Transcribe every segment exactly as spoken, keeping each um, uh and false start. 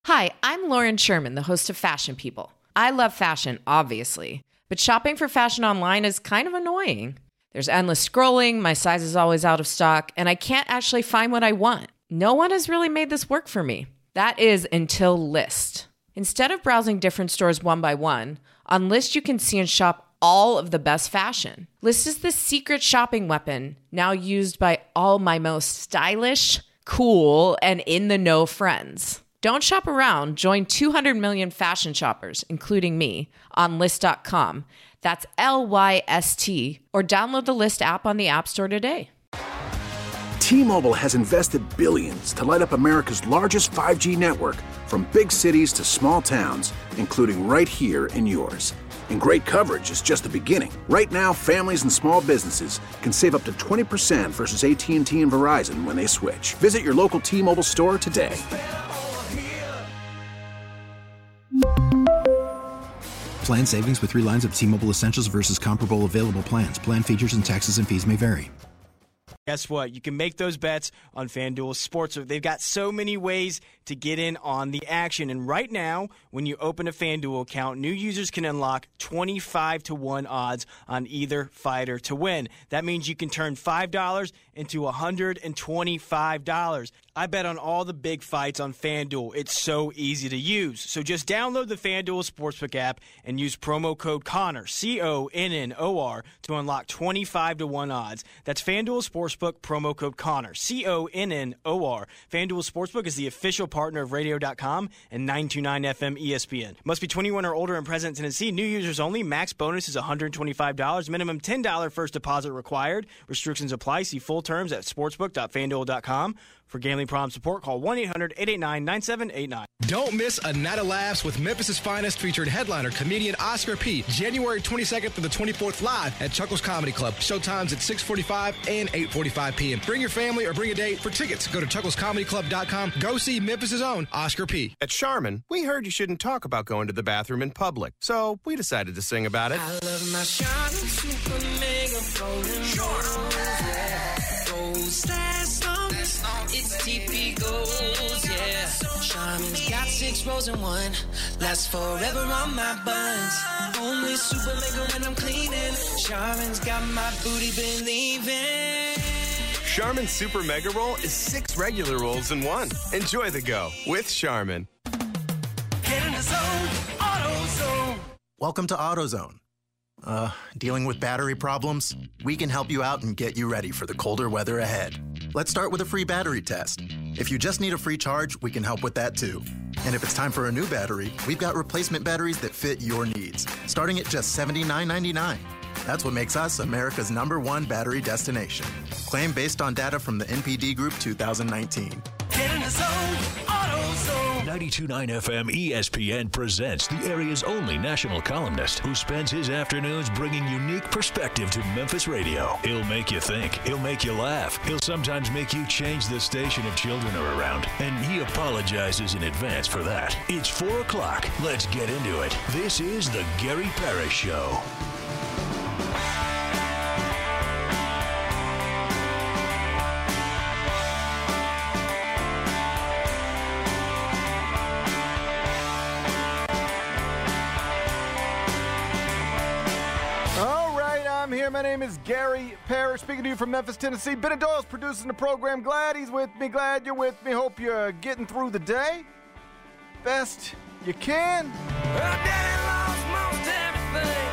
Hi, I'm Lauren Sherman, the host of Fashion People. I love fashion, obviously, but shopping for fashion online is kind of annoying. There's endless scrolling, my size is always out of stock, and I can't actually find what I want. No one has really made this work for me. That is until Lyst. Instead of browsing different stores one by one, on Lyst you can see and shop all of the best fashion. Lyst is the secret shopping weapon, now used by all my most stylish, cool, and in-the-know friends. Don't shop around. Join two hundred million fashion shoppers, including me, on Lyst dot com. That's L Y S T. Or download the Lyst app on the App Store today. T-Mobile has invested billions to light up America's largest five G network, from big cities to small towns, including right here in yours. And great coverage is just the beginning. Right now, families and small businesses can save up to twenty percent versus A T and T and Verizon when they switch. Visit your local T-Mobile store today. Plan savings with three lines of T-Mobile Essentials versus comparable available plans. Plan features and taxes and fees may vary. Guess what? You can make those bets on FanDuel Sportsbook. They've got so many ways to get in on the action. And right now, when you open a FanDuel account, new users can unlock twenty-five to one odds on either fighter to win. That means you can turn five dollars into one hundred twenty-five dollars. I bet on all the big fights on FanDuel. It's so easy to use. So just download the FanDuel Sportsbook app and use promo code Connor, C O N N O R, to unlock twenty-five to one odds. That's FanDuel Sportsbook, promo code Connor, C O N N O R. FanDuel Sportsbook is the official partner of radio dot com and nine two nine F M E S P N. Must be twenty-one or older and present in Tennessee. New users only. Max bonus is one hundred twenty-five dollars. Minimum ten dollars first deposit required. Restrictions apply. See full terms at sportsbook dot fan duel dot com. For gambling problem support, call one eight hundred eight eight nine nine seven eight nine. Don't miss A Night of Laughs with Memphis' Finest featured headliner comedian Oscar P. January twenty-second through the twenty-fourth live at Chuckles Comedy Club. Showtimes at six forty-five and eight forty-five p.m. Bring your family or bring a date. For tickets, go to chuckles comedy club dot com. Go see Memphis' own Oscar P. At Charmin, we heard you shouldn't talk about going to the bathroom in public, so we decided to sing about it. I love my Charmin Super Mega Golden Rose, yeah. Rose last long, it's T P Gold, yeah. Charmin's got six rows in one, lasts forever on my buns. Only Super Mega when I'm cleaning. Charmin's got my booty believing. Charmin Super Mega Roll is six regular rolls in one. Enjoy the go with Charmin. Get in the zone, AutoZone. Welcome to AutoZone. Uh, dealing with battery problems? We can help you out and get you ready for the colder weather ahead. Let's start with a free battery test. If you just need a free charge, we can help with that too. And if it's time for a new battery, we've got replacement batteries that fit your needs, starting at just seventy-nine ninety-nine. That's what makes us America's number one battery destination. Claim based on data from the N P D Group two thousand nineteen. Get in the zone, AutoZone. ninety-two point nine F M E S P N presents the area's only national columnist who spends his afternoons bringing unique perspective to Memphis radio. He'll make you think. He'll make you laugh. He'll sometimes make you change the station if children are around. And he apologizes in advance for that. It's four o'clock. Let's get into it. This is the Gary Parrish Show. I'm here. My name is Gary Parrish, speaking to you from Memphis, Tennessee. Bennett Doyle's producing the program. Glad he's with me. Glad you're with me. Hope you're getting through the day best you can. Well, Daddy lost most everything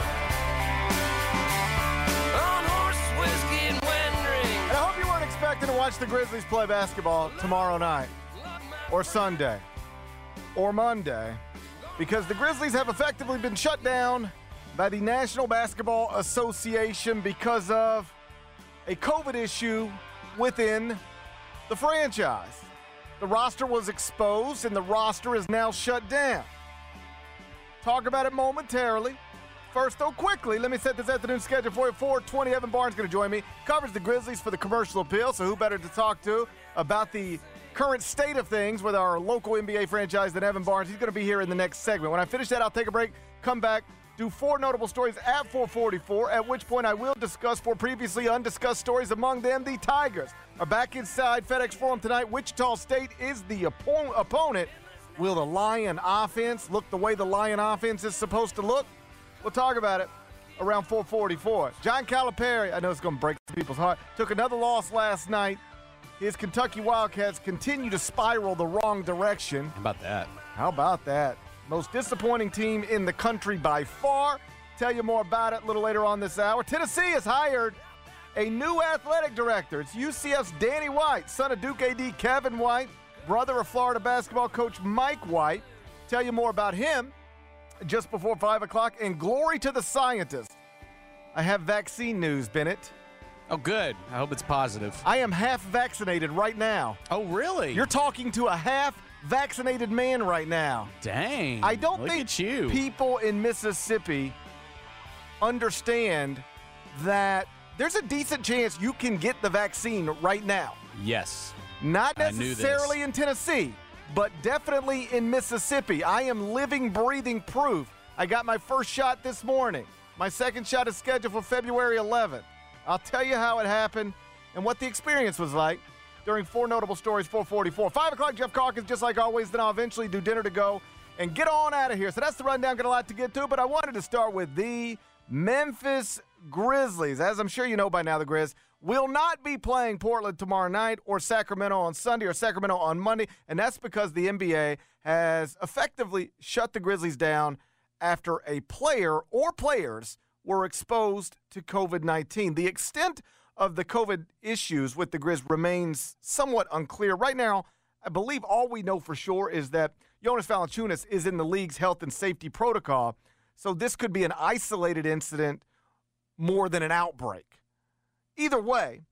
on horse, whiskey, and wedding rings. And I hope you weren't expecting to watch the Grizzlies play basketball tomorrow night or Sunday or Monday, because the Grizzlies have effectively been shut down by the National Basketball Association because of a COVID issue within the franchise. The roster was exposed, and the roster is now shut down. Talk about it momentarily. First, though, quickly, let me set this afternoon schedule for you. four twenty, Evan Barnes going to join me. Covers the Grizzlies for the Commercial Appeal, so who better to talk to about the current state of things with our local N B A franchise than Evan Barnes. He's going to be here in the next segment. When I finish that, I'll take a break, come back, do four notable stories at four forty-four, at which point I will discuss four previously undiscussed stories. Among them, the Tigers are back inside FedEx Forum tonight. Wichita State is the oppo- opponent. Will the Lion offense look the way the Lion offense is supposed to look? We'll talk about it around four forty-four. John Calipari, I know it's going to break people's heart, took another loss last night. His Kentucky Wildcats continue to spiral the wrong direction. How about that? How about that? Most disappointing team in the country by far. Tell you more about it a little later on this hour. Tennessee has hired a new athletic director. It's U C F's Danny White, son of Duke A D Kevin White, brother of Florida basketball coach Mike White. Tell you more about him just before five o'clock. And glory to the scientists. I have vaccine news, Bennett. Oh, good. I hope it's positive. I am half vaccinated right now. Oh, really? You're talking to a half vaccinated man right now. Dang. I don't Look think at you. people in Mississippi understand that there's a decent chance you can get the vaccine right now. Yes. Not I knew necessarily this. in Tennessee, but definitely in Mississippi. I am living, breathing proof. I got my first shot this morning. My second shot is scheduled for February eleventh. I'll tell you how it happened and what the experience was like during Four Notable Stories four forty-four. five o'clock, Jeff Calkins, just like always. Then I'll eventually do dinner to go and get on out of here. So that's the rundown. Got a lot to get to, but I wanted to start with the Memphis Grizzlies. As I'm sure you know by now, the Grizz will not be playing Portland tomorrow night or Sacramento on Sunday or Sacramento on Monday, and that's because the N B A has effectively shut the Grizzlies down after a player or players were exposed to covid nineteen. The extent of the COVID issues with the Grizz remains somewhat unclear. Right now, I believe all we know for sure is that Jonas Valanciunas is in the league's health and safety protocol, so this could be an isolated incident more than an outbreak. Either way,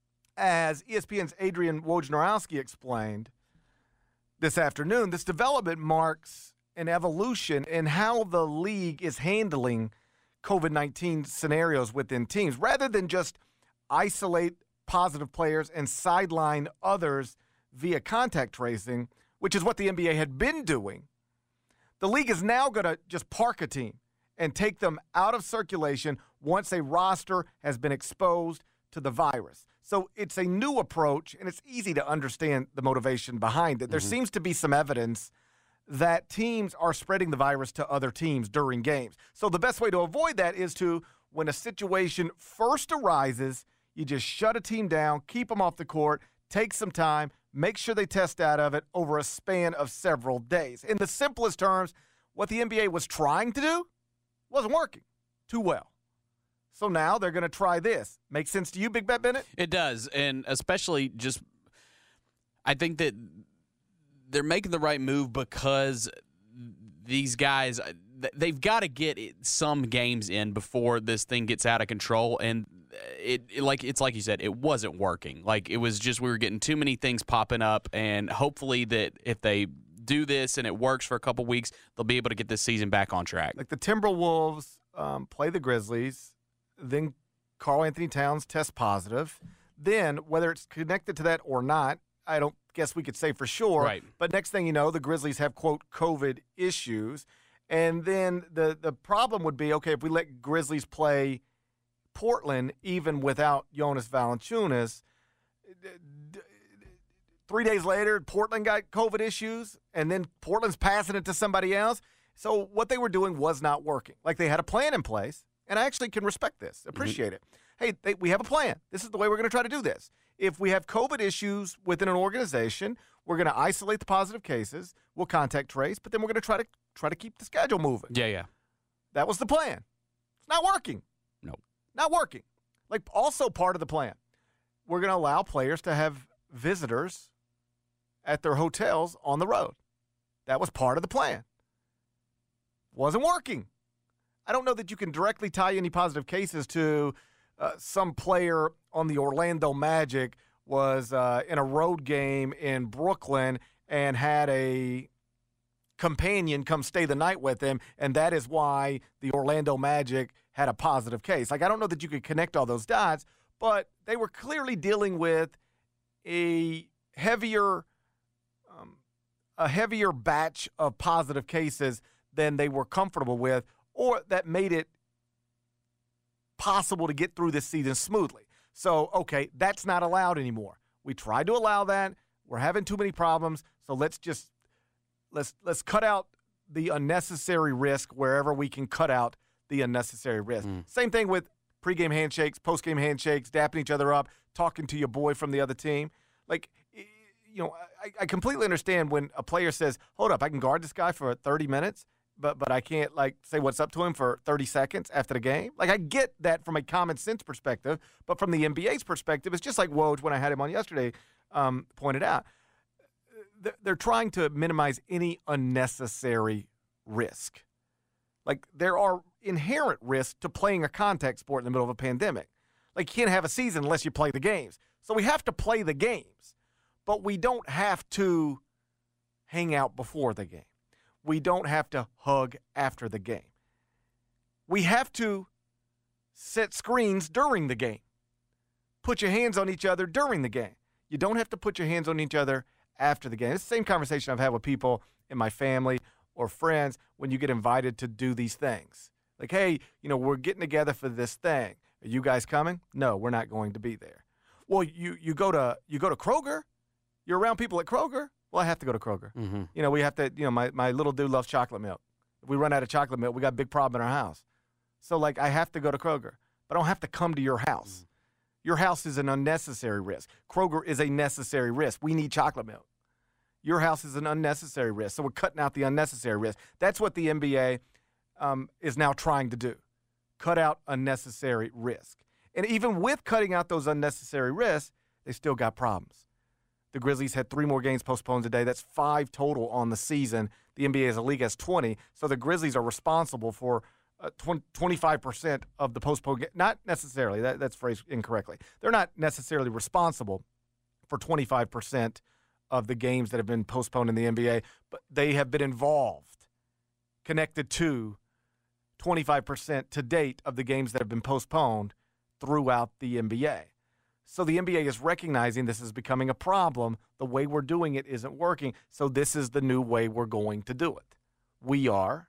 as E S P N's Adrian Wojnarowski explained this afternoon, this development marks an evolution in how the league is handling covid nineteen scenarios within teams. Rather than just isolate positive players and sideline others via contact tracing, which is what the N B A had been doing, the league is now going to just park a team and take them out of circulation once a roster has been exposed to the virus. So it's a new approach, and it's easy to understand the motivation behind it. There mm-hmm. seems to be some evidence that teams are spreading the virus to other teams during games. So the best way to avoid that is to, when a situation first arises, you just shut a team down, keep them off the court, take some time, make sure they test out of it over a span of several days. In the simplest terms, what the N B A was trying to do wasn't working too well. So now they're going to try this. Make sense to you, Big Bet Bennett? It does, and especially just I think that they're making the right move because these guys, they've got to get some games in before this thing gets out of control, and it, it like it's like you said, it wasn't working. Like it was just we were getting too many things popping up, and hopefully that if they do this and it works for a couple weeks, they'll be able to get this season back on track. Like the Timberwolves um, play the Grizzlies, then Karl Anthony Towns tests positive. Then, whether it's connected to that or not, I don't guess we could say for sure. Right. But next thing you know, the Grizzlies have, quote, COVID issues. And then the, the problem would be, okay, if we let Grizzlies play Portland even without Jonas Valanciunas, three days later, Portland got COVID issues, and then Portland's passing it to somebody else. So what they were doing was not working. Like they had a plan in place, and I actually can respect this, appreciate mm-hmm. it. Hey, they, we have a plan. This is the way we're going to try to do this. If we have COVID issues within an organization, we're going to isolate the positive cases. We'll contact trace, but then we're going to try to try to keep the schedule moving. Yeah, yeah. That was the plan. It's not working. No. Not working. Like also part of the plan, we're going to allow players to have visitors at their hotels on the road. That was part of the plan. Wasn't working. I don't know that you can directly tie any positive cases to uh, some player on the Orlando Magic was uh, in a road game in Brooklyn and had a companion come stay the night with him, and that is why the Orlando Magic had a positive case. Like, I don't know that you could connect all those dots, but they were clearly dealing with a heavier um, a heavier batch of positive cases than they were comfortable with, or that made it possible to get through this season smoothly. So, okay, that's not allowed anymore. We tried to allow that. We're having too many problems, so let's just let's let's cut out the unnecessary risk wherever we can cut out the unnecessary risk. Mm. Same thing with pregame handshakes, postgame handshakes, dapping each other up, talking to your boy from the other team. Like, you know, I, I completely understand when a player says, hold up, I can guard this guy for thirty minutes, but but I can't, like, say what's up to him for thirty seconds after the game. Like, I get that from a common sense perspective, but from the N B A's perspective, it's just like Woj, when I had him on yesterday, um, pointed out. They're trying to minimize any unnecessary risk. Like, there are inherent risks to playing a contact sport in the middle of a pandemic. Like, you can't have a season unless you play the games. So we have to play the games, but we don't have to hang out before the game. We don't have to hug after the game. We have to set screens during the game. Put your hands on each other during the game. You don't have to put your hands on each other after the game. It's the same conversation I've had with people in my family or friends when you get invited to do these things. Like, hey, you know, we're getting together for this thing. Are you guys coming? No, we're not going to be there. Well, you you go to you go to Kroger. You're around people at Kroger. Well, I have to go to Kroger. Mm-hmm. You know, we have to, you know, my, my little dude loves chocolate milk. If we run out of chocolate milk, we got a big problem in our house. So, like, I have to go to Kroger. But I don't have to come to your house. Mm-hmm. Your house is an unnecessary risk. Kroger is a necessary risk. We need chocolate milk. Your house is an unnecessary risk. So we're cutting out the unnecessary risk. That's what the N B A um, is now trying to do. Cut out unnecessary risk. And even with cutting out those unnecessary risks, they still got problems. The Grizzlies had three more games postponed today. That's five total on the season. The N B A as a league has twenty. So the Grizzlies are responsible for uh, twenty-five percent of the postponed games. Not necessarily. That, that's phrased incorrectly. They're not necessarily responsible for twenty-five percent of the games that have been postponed in the N B A, but they have been involved, connected to twenty-five percent to date of the games that have been postponed throughout the N B A. So the N B A is recognizing this is becoming a problem. The way we're doing it isn't working, so this is the new way we're going to do it. We are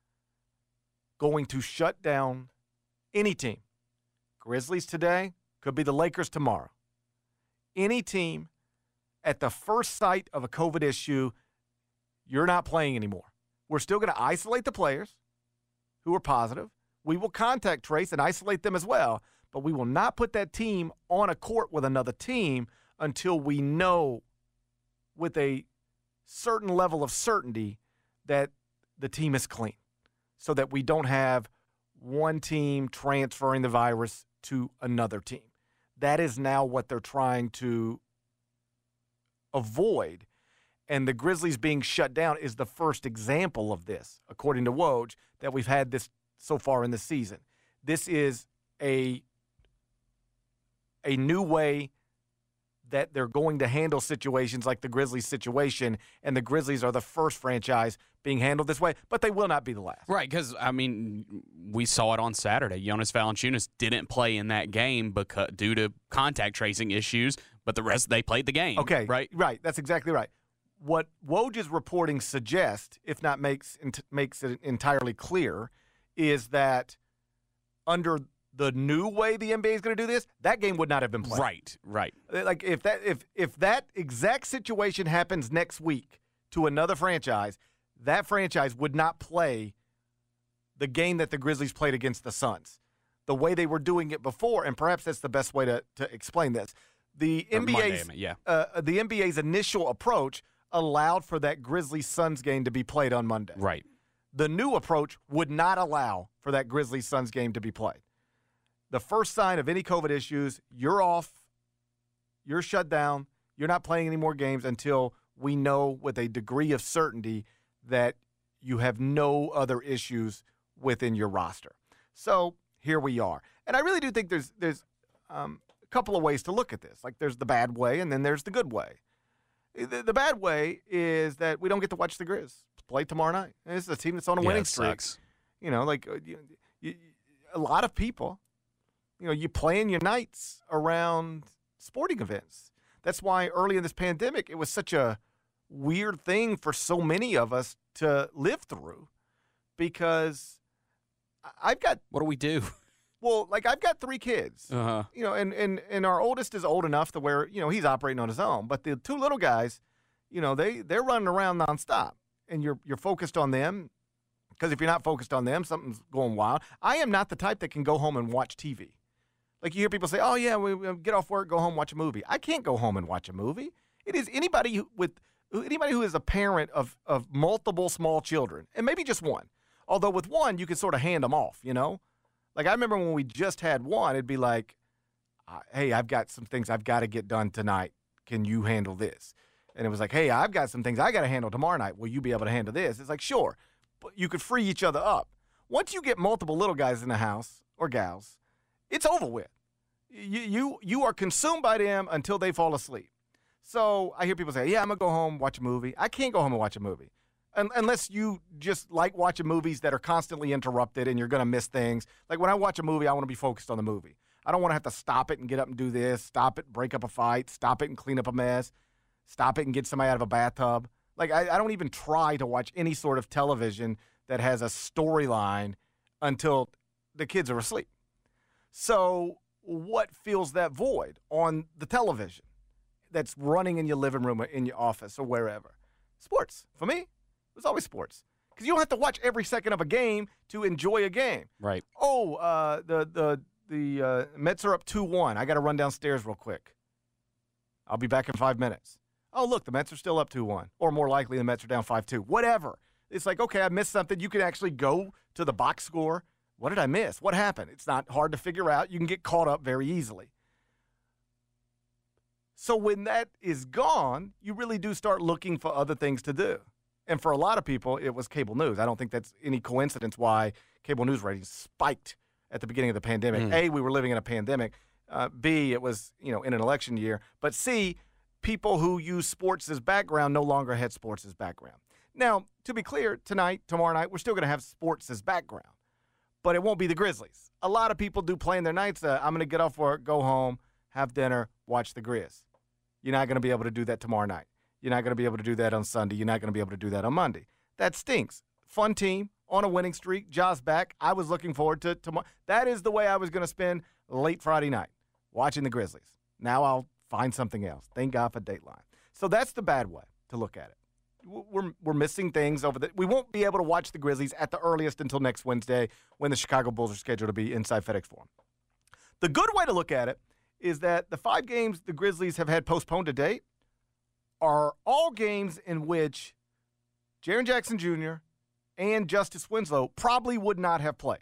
going to shut down any team. Grizzlies today, could be the Lakers tomorrow. Any team at the first sight of a COVID issue, you're not playing anymore. We're still going to isolate the players who are positive. We will contact trace and isolate them as well, but we will not put that team on a court with another team until we know with a certain level of certainty that the team is clean, so that we don't have one team transferring the virus to another team. That is now what they're trying to avoid, and the Grizzlies being shut down is the first example of this, according to Woj, that we've had this so far in the season. This is a a new way that they're going to handle situations like the Grizzlies situation, and the Grizzlies are the first franchise being handled this way, but they will not be the last. Right, because, I mean, we saw it on Saturday. Jonas Valanciunas didn't play in that game because due to contact tracing issues, but the rest, they played the game. Okay, right? Right, that's exactly right. What Woj's reporting suggests, if not makes makes it entirely clear, is that under the new way the N B A is going to do this, that game would not have been played. Right, right. Like if that if if that exact situation happens next week to another franchise, that franchise would not play the game that the Grizzlies played against the Suns. The way they were doing it before, and perhaps that's the best way to, to explain this. The N B A's Monday, yeah. uh, the N B A's initial approach allowed for that Grizzlies-Suns game to be played on Monday. Right. The new approach would not allow for that Grizzlies-Suns game to be played. The first sign of any COVID issues, you're off, you're shut down, you're not playing any more games until we know with a degree of certainty that you have no other issues within your roster. So here we are. And I really do think there's there's um, a couple of ways to look at this. Like there's the bad way and then there's the good way. The, the bad way is that we don't get to watch the Grizz play tomorrow night. And this is a team that's on a yeah, winning it streak. Sucks. You know, like you, you, a lot of people, you know, you plan your nights around sporting events. That's why early in this pandemic, it was such a weird thing for so many of us to live through, because I've got what do we do? Well, like I've got three kids, uh-huh. you know, and, and, and our oldest is old enough to where, you know, he's operating on his own. But the two little guys, you know, they, they're running around nonstop. and you're you're focused on them, because if you're not focused on them, something's going wild. I am not the type that can go home and watch T V. Like you hear people say, oh, yeah, we, we get off work, go home, watch a movie. I can't go home and watch a movie. It is anybody who, with anybody who is a parent of, of multiple small children, and maybe just one. Although with one, you can sort of hand them off, you know? Like I remember when we just had one, it'd be like, hey, I've got some things I've got to get done tonight. Can you handle this? And it was like, hey, I've got some things I got to handle tomorrow night. Will you be able to handle this? It's like, sure. But you could free each other up. Once you get multiple little guys in the house, or gals, it's over with. You, you, you are consumed by them until they fall asleep. So I hear people say, yeah, I'm going to go home, watch a movie. I can't go home and watch a movie. Un- unless you just like watching movies that are constantly interrupted and you're going to miss things. Like when I watch a movie, I want to be focused on the movie. I don't want to have to stop it and get up and do this, stop it, break up a fight, stop it and clean up a mess, stop it and get somebody out of a bathtub. Like I, I don't even try to watch any sort of television that has a storyline until the kids are asleep. So what fills that void on the television that's running in your living room or in your office or wherever? Sports. For me, it was always sports. Because you don't have to watch every second of a game to enjoy a game. Right. Oh, uh, the the the uh, Mets are up two one. I got to run downstairs real quick. I'll be back in five minutes. Oh, look, the Mets are still up two one. Or more likely, the Mets are down five two. Whatever. It's like, okay, I missed something. You can actually go to the box score. What did I miss? What happened? It's not hard to figure out. You can get caught up very easily. So when that is gone, you really do start looking for other things to do. And for a lot of people, it was cable news. I don't think that's any coincidence why cable news ratings spiked at the beginning of the pandemic. Mm. A, we were living in a pandemic. Uh, B, it was, you know, in an election year. But C, people who use sports as background no longer had sports as background. Now, to be clear, tonight, tomorrow night, we're still going to have sports as background. But it won't be the Grizzlies. A lot of people do plan their nights. Uh, I'm going to get off work, go home, have dinner, watch the Grizz. You're not going to be able to do that tomorrow night. You're not going to be able to do that on Sunday. You're not going to be able to do that on Monday. That stinks. Fun team, on a winning streak. Jaws back. I was looking forward to tomorrow. That is the way I was going to spend late Friday night, watching the Grizzlies. Now I'll find something else. Thank God for Dateline. So that's the bad way to look at it. We're we're missing things over the. We won't be able to watch the Grizzlies at the earliest until next Wednesday when the Chicago Bulls are scheduled to be inside FedEx Forum. The good way to look at it is that the five games the Grizzlies have had postponed to date are all games in which Jaren Jackson Junior and Justice Winslow probably would not have played.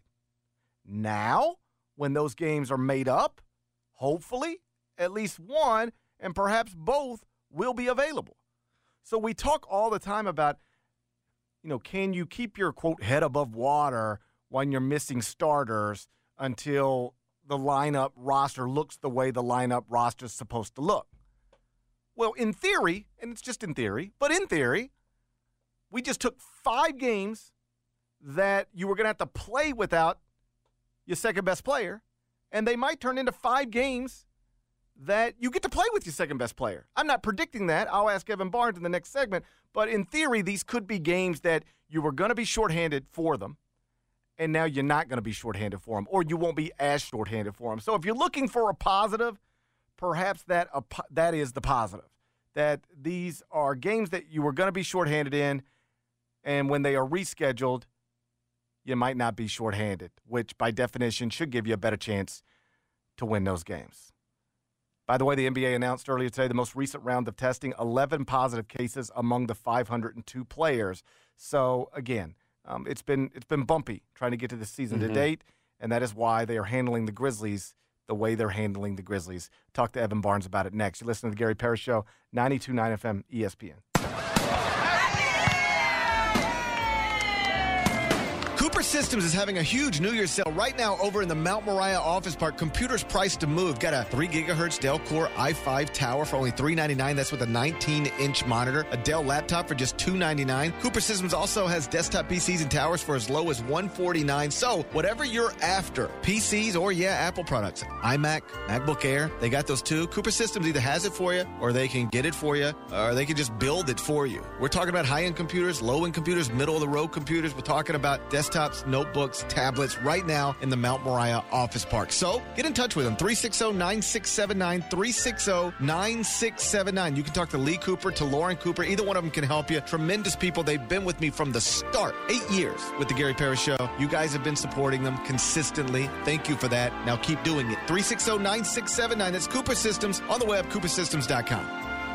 Now, when those games are made up, hopefully at least one and perhaps both will be available. So we talk all the time about, you know, can you keep your, quote, head above water when you're missing starters until the lineup roster looks the way the lineup roster is supposed to look? Well, in theory, and it's just in theory, but in theory, we just took five games that you were going to have to play without your second-best player, and they might turn into five games that you get to play with your second-best player. I'm not predicting that. I'll ask Evan Barnes in the next segment. But in theory, these could be games that you were going to be shorthanded for them, and now you're not going to be shorthanded for them, or you won't be as shorthanded for them. So if you're looking for a positive, perhaps that uh, that is the positive, that these are games that you were going to be shorthanded in, and when they are rescheduled, you might not be shorthanded, which by definition should give you a better chance to win those games. By the way, the N B A announced earlier today the most recent round of testing, eleven positive cases among the five hundred two players. So, again, um, it's been it's been bumpy trying to get to the season mm-hmm. to date, and that is why they are handling the Grizzlies the way they're handling the Grizzlies. Talk to Evan Barnes about it next. You're listening to the Gary Parrish Show, ninety-two point nine F M E S P N. Cooper Systems is having a huge New Year's sale right now over in the Mount Moriah Office Park. Computers priced to move. Got a three gigahertz Dell Core i five tower for only three ninety-nine. That's with a nineteen inch monitor. A Dell laptop for just two ninety-nine. Cooper Systems also has desktop P Cs and towers for as low as one forty-nine. So whatever you're after, P Cs or, yeah, Apple products, iMac, MacBook Air, they got those too. Cooper Systems either has it for you or they can get it for you or they can just build it for you. We're talking about high-end computers, low-end computers, middle-of-the-road computers. We're talking about desktop laptops, notebooks, tablets right now in the Mount Moriah Office Park. So get in touch with them, three six zero, nine six seven nine, three six zero, nine six seven nine. You can talk to Lee Cooper, to Lauren Cooper. Either one of them can help you. Tremendous people. They've been with me from the start, eight years with the Gary Parrish Show. You guys have been supporting them consistently. Thank you for that. Now keep doing it. three six zero, nine six seven nine. That's Cooper Systems on the web, cooper systems dot com.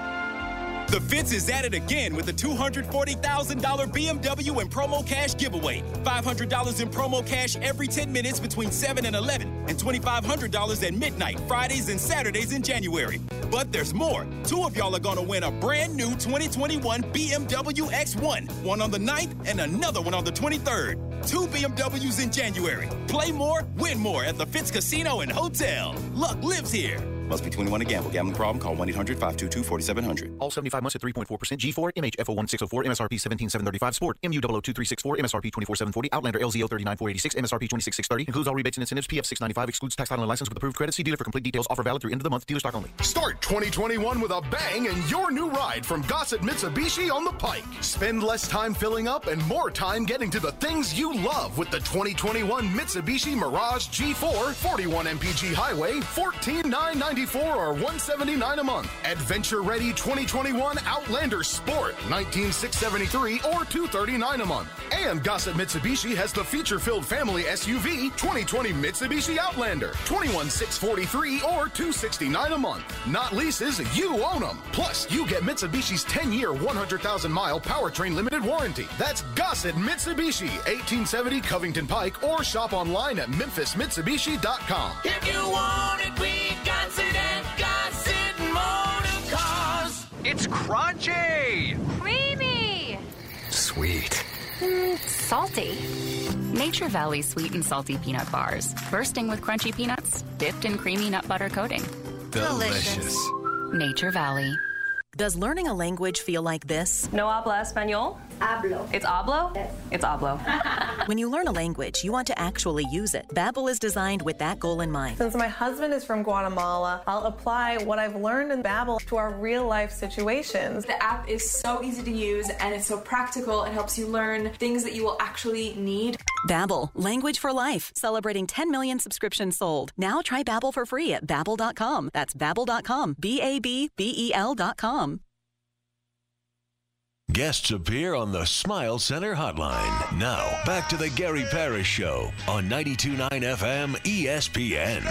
The Fitz is at it again with a two hundred forty thousand dollars B M W and promo cash giveaway. five hundred dollars in promo cash every ten minutes between seven and eleven, and twenty-five hundred dollars at midnight, Fridays and Saturdays in January. But there's more. Two of y'all are going to win a brand new twenty twenty-one B M W X one, one on the ninth and another one on the twenty-third. Two B M Ws in January. Play more, win more at the Fitz Casino and Hotel. Luck lives here. Must be twenty-one to gamble. Gambling problem? Call one eight hundred five two two four seven zero zero. All seventy-five months at three point four percent. G four, M H F O one six zero four, M S R P seventeen seven thirty-five. Sport, M U zero zero two three six four, M S R P twenty-four seven forty. Outlander, L Z O thirty-nine four eighty-six, M S R P twenty-six six thirty. Includes all rebates and incentives. P F six ninety-five. Excludes tax, title, and license with approved credit. See dealer for complete details. Offer valid through end of the month. Dealer stock only. Start twenty twenty-one with a bang and your new ride from Gossett Mitsubishi on the Pike. Spend less time filling up and more time getting to the things you love with the twenty twenty-one Mitsubishi Mirage G four, forty-one M P G Highway, fourteen thousand nine hundred ninety-four or one seventy-nine a month. Adventure Ready twenty twenty-one Outlander Sport, nineteen thousand six hundred seventy-three or two hundred thirty-nine a month. And Gossett Mitsubishi has the feature-filled family S U V twenty twenty Mitsubishi Outlander, twenty-one thousand six hundred forty-three or two hundred sixty-nine a month. Not leases, you own them. Plus, you get Mitsubishi's ten-year, one hundred thousand mile powertrain limited warranty. That's Gossett Mitsubishi, eighteen seventy Covington Pike, or shop online at memphis mitsubishi dot com. If you want it, we got it at Gossett Motor Cars. It's crunchy! Creamy! Sweet. Mm, salty. Nature Valley sweet and salty peanut bars. Bursting with crunchy peanuts, dipped in creamy nut butter coating. Delicious. Nature Valley. Does learning a language feel like this? No habla español? Hablo. It's hablo? Yes. It's hablo. When you learn a language, you want to actually use it. Babbel is designed with that goal in mind. Since my husband is from Guatemala, I'll apply what I've learned in Babbel to our real-life situations. The app is so easy to use and it's so practical. It helps you learn things that you will actually need. Babbel, language for life. Celebrating ten million subscriptions sold. Now try Babbel for free at babbel dot com. That's babbel dot com. B A B B E L dot com. Guests appear on the Smile Center Hotline. Now, back to the Gary Parrish Show on ninety-two point nine F M E S P N.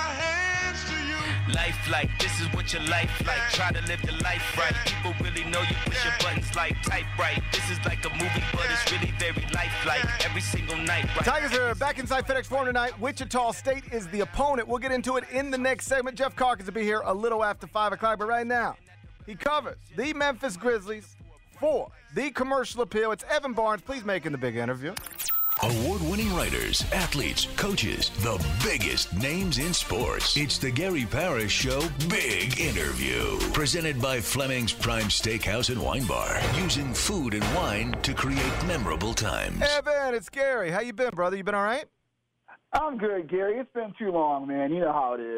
Life like, this is what your life like. Try to live the life right. People really know you push your buttons like type right. This is like a movie, but it's really very lifelike. Every single night, right? Tigers are back inside FedEx Forum tonight. Wichita State is the opponent. We'll get into it in the next segment. Jeff Calkins will be here a little after five o'clock, but right now, he covers the Memphis Grizzlies for the Commercial Appeal. It's Evan Barnes. Please make in the big interview. Award-winning writers, athletes, coaches, the biggest names in sports. It's the Gary Parrish Show Big Interview. Presented by Fleming's Prime Steakhouse and Wine Bar. Using food and wine to create memorable times. Evan, it's Gary. How you been, brother? You been all right? I'm good, Gary. It's been too long, man. You know how it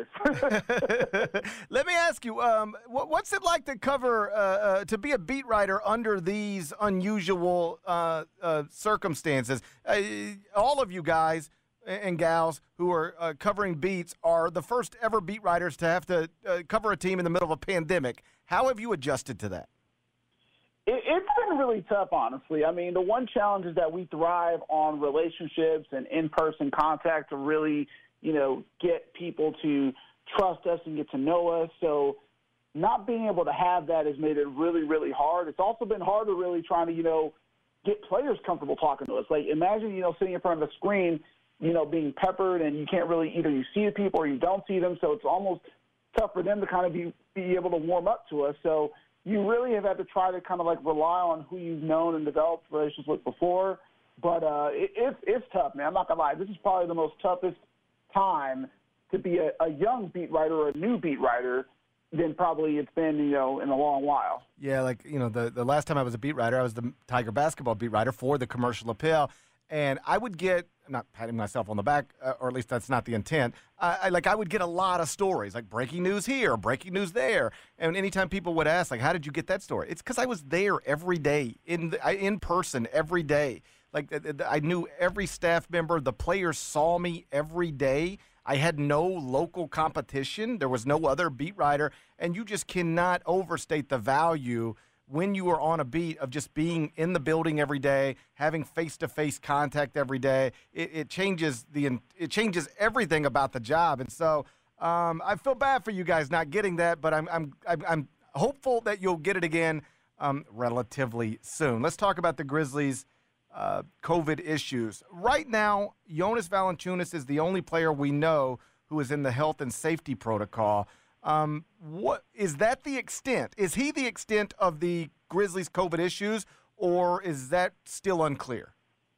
is. Let me ask you, um, what, what's it like to cover, uh, uh, to be a beat writer under these unusual uh, uh, circumstances? Uh, all of you guys and gals who are uh, covering beats are the first ever beat writers to have to uh, cover a team in the middle of a pandemic. How have you adjusted to that? It, it's been really tough, honestly. I mean, the one challenge is that we thrive on relationships and in-person contact to really, you know, get people to trust us and get to know us. So not being able to have that has made it really, really hard. It's also been harder really trying to, you know, get players comfortable talking to us. Like, imagine, you know, sitting in front of a screen, you know, being peppered and you can't really either you see the people or you don't see them. So it's almost tough for them to kind of be, be able to warm up to us. So you really have had to try to kind of like rely on who you've known and developed relations with before. But uh, it, it's, it's tough, man. I'm not going to lie. This is probably the most toughest time to be a, a young beat writer or a new beat writer than probably it's been, you know, in a long while. Yeah, like, you know, the, the last time I was a beat writer, I was the Tiger basketball beat writer for the Commercial Appeal. And I would get, not patting myself on the back, uh, or at least that's not the intent, uh, I, like I would get a lot of stories, like breaking news here, breaking news there. And anytime people would ask, like, how did you get that story? It's because I was there every day, in the, I, in person every day, Like I knew every staff member. The players saw me every day. I had no local competition. There was no other beat writer, and you just cannot overstate the value when you are on a beat of just being in the building every day, having face-to-face contact every day. It, it changes the it changes everything about the job, and so um, I feel bad for you guys not getting that, but I'm I'm I'm, I'm hopeful that you'll get it again um, relatively soon. Let's talk about the Grizzlies. Uh, COVID issues. Right now, Jonas Valanciunas is the only player we know who is in the health and safety protocol. Um, what is that the extent? Is he the extent of the Grizzlies' COVID issues, or is that still unclear?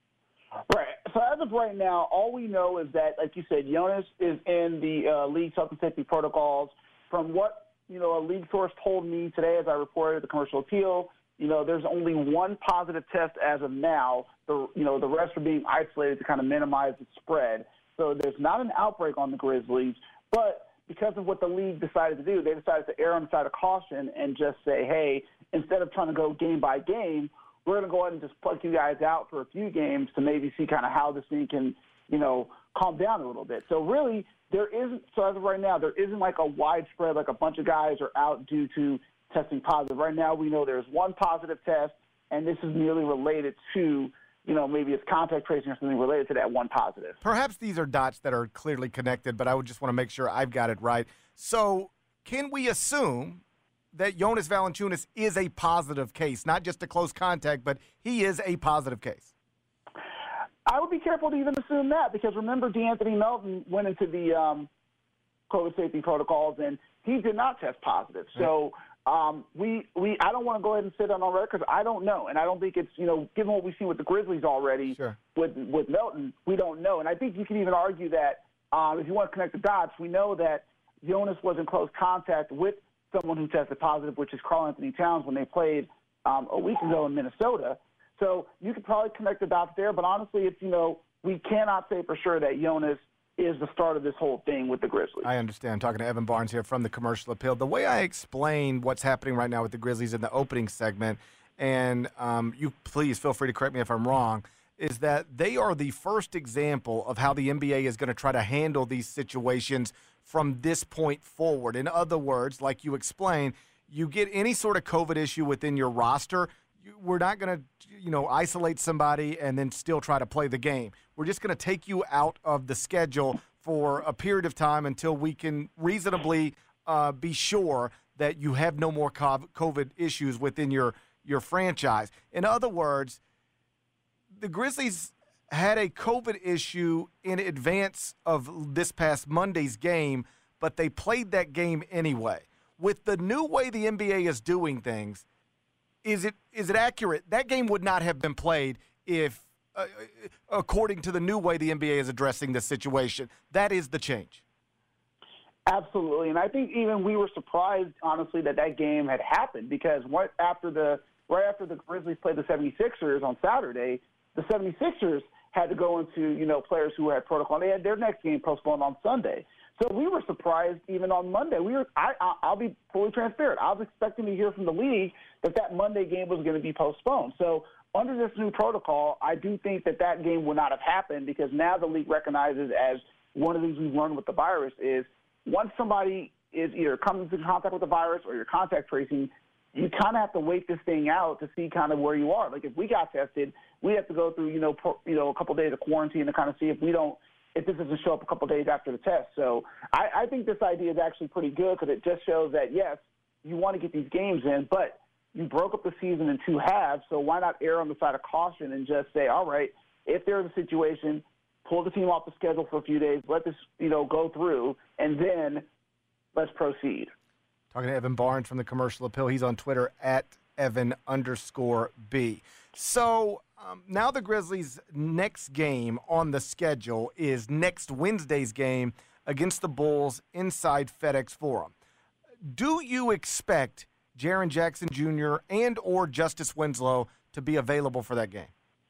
Right. So as of right now, all we know is that, like you said, Jonas is in the uh, league's health and safety protocols. From what you know, a league source told me today, as I reported at the Commercial Appeal, you know, there's only one positive test as of now. The you know the rest are being isolated to kind of minimize the spread. So there's not an outbreak on the Grizzlies, but because of what the league decided to do, they decided to err on the side of caution and just say, hey, instead of trying to go game by game, we're going to go ahead and just plug you guys out for a few games to maybe see kind of how this thing can, you know, calm down a little bit. So really, there isn't. So as of right now, there isn't like a widespread, like a bunch of guys are out due to testing positive. Right now, we know there's one positive test, and this is merely related to, you know, maybe it's contact tracing or something related to that one positive. Perhaps these are dots that are clearly connected, but I would just want to make sure I've got it right. So can we assume that Jonas Valanciunas is a positive case, not just a close contact, but he is a positive case? I would be careful to even assume that, because remember, DeAnthony Melton went into the um, COVID safety protocols, and he did not test positive. So Um, we, we, I don't want to go ahead and sit on our record because I don't know. And I don't think it's, you know, given what we've seen with the Grizzlies already sure. with, with Melton, we don't know. And I think you can even argue that um, if you want to connect the dots, we know that Jonas was in close contact with someone who tested positive, which is Karl-Anthony Towns, when they played um, a week ago in Minnesota. So you could probably connect the dots there. But honestly, it's, you know, we cannot say for sure that Jonas is the start of this whole thing with the Grizzlies. I understand. I'm talking to Evan Barnes here from the Commercial Appeal. The way I explain what's happening right now with the Grizzlies in the opening segment, and um, you please feel free to correct me if I'm wrong, is that they are the first example of how the N B A is going to try to handle these situations from this point forward. In other words, like you explained, you get any sort of COVID issue within your roster, we're not going to, you know, isolate somebody and then still try to play the game. We're just going to take you out of the schedule for a period of time until we can reasonably uh, be sure that you have no more COVID issues within your, your franchise. In other words, the Grizzlies had a COVID issue in advance of this past Monday's game, but they played that game anyway. With the new way the N B A is doing things, Is it is it accurate? That game would not have been played if, uh, according to the new way the N B A is addressing this situation. That is the change. Absolutely, and I think even we were surprised, honestly, that that game had happened, because what after the right after the Grizzlies played the seventy-sixers on Saturday, the seventy-sixers had to go into, you know, players who had protocol. They had their next game postponed on Sunday. So we were surprised even on Monday. We were, I, I, I'll be fully transparent. I was expecting to hear from the league that that Monday game was going to be postponed. So under this new protocol, I do think that that game would not have happened, because now the league recognizes, as one of the things we've learned with the virus, is once somebody is either comes into contact with the virus or you're contact tracing, you kind of have to wait this thing out to see kind of where you are. Like if we got tested, we have to go through, you know, pro, you know, a couple of days of quarantine to kind of see if we don't, if this doesn't show up a couple of days after the test. So I, I think this idea is actually pretty good, because it just shows that, yes, you want to get these games in, but you broke up the season in two halves, so why not err on the side of caution and just say, all right, if there's a situation, pull the team off the schedule for a few days, let this, you know, go through, and then let's proceed. Talking to Evan Barnes from the Commercial Appeal. He's on Twitter at Evan underscore B. So um, now the Grizzlies' next game on the schedule is next Wednesday's game against the Bulls inside FedEx Forum. Do you expect Jaren Jackson Junior and or Justice Winslow to be available for that game?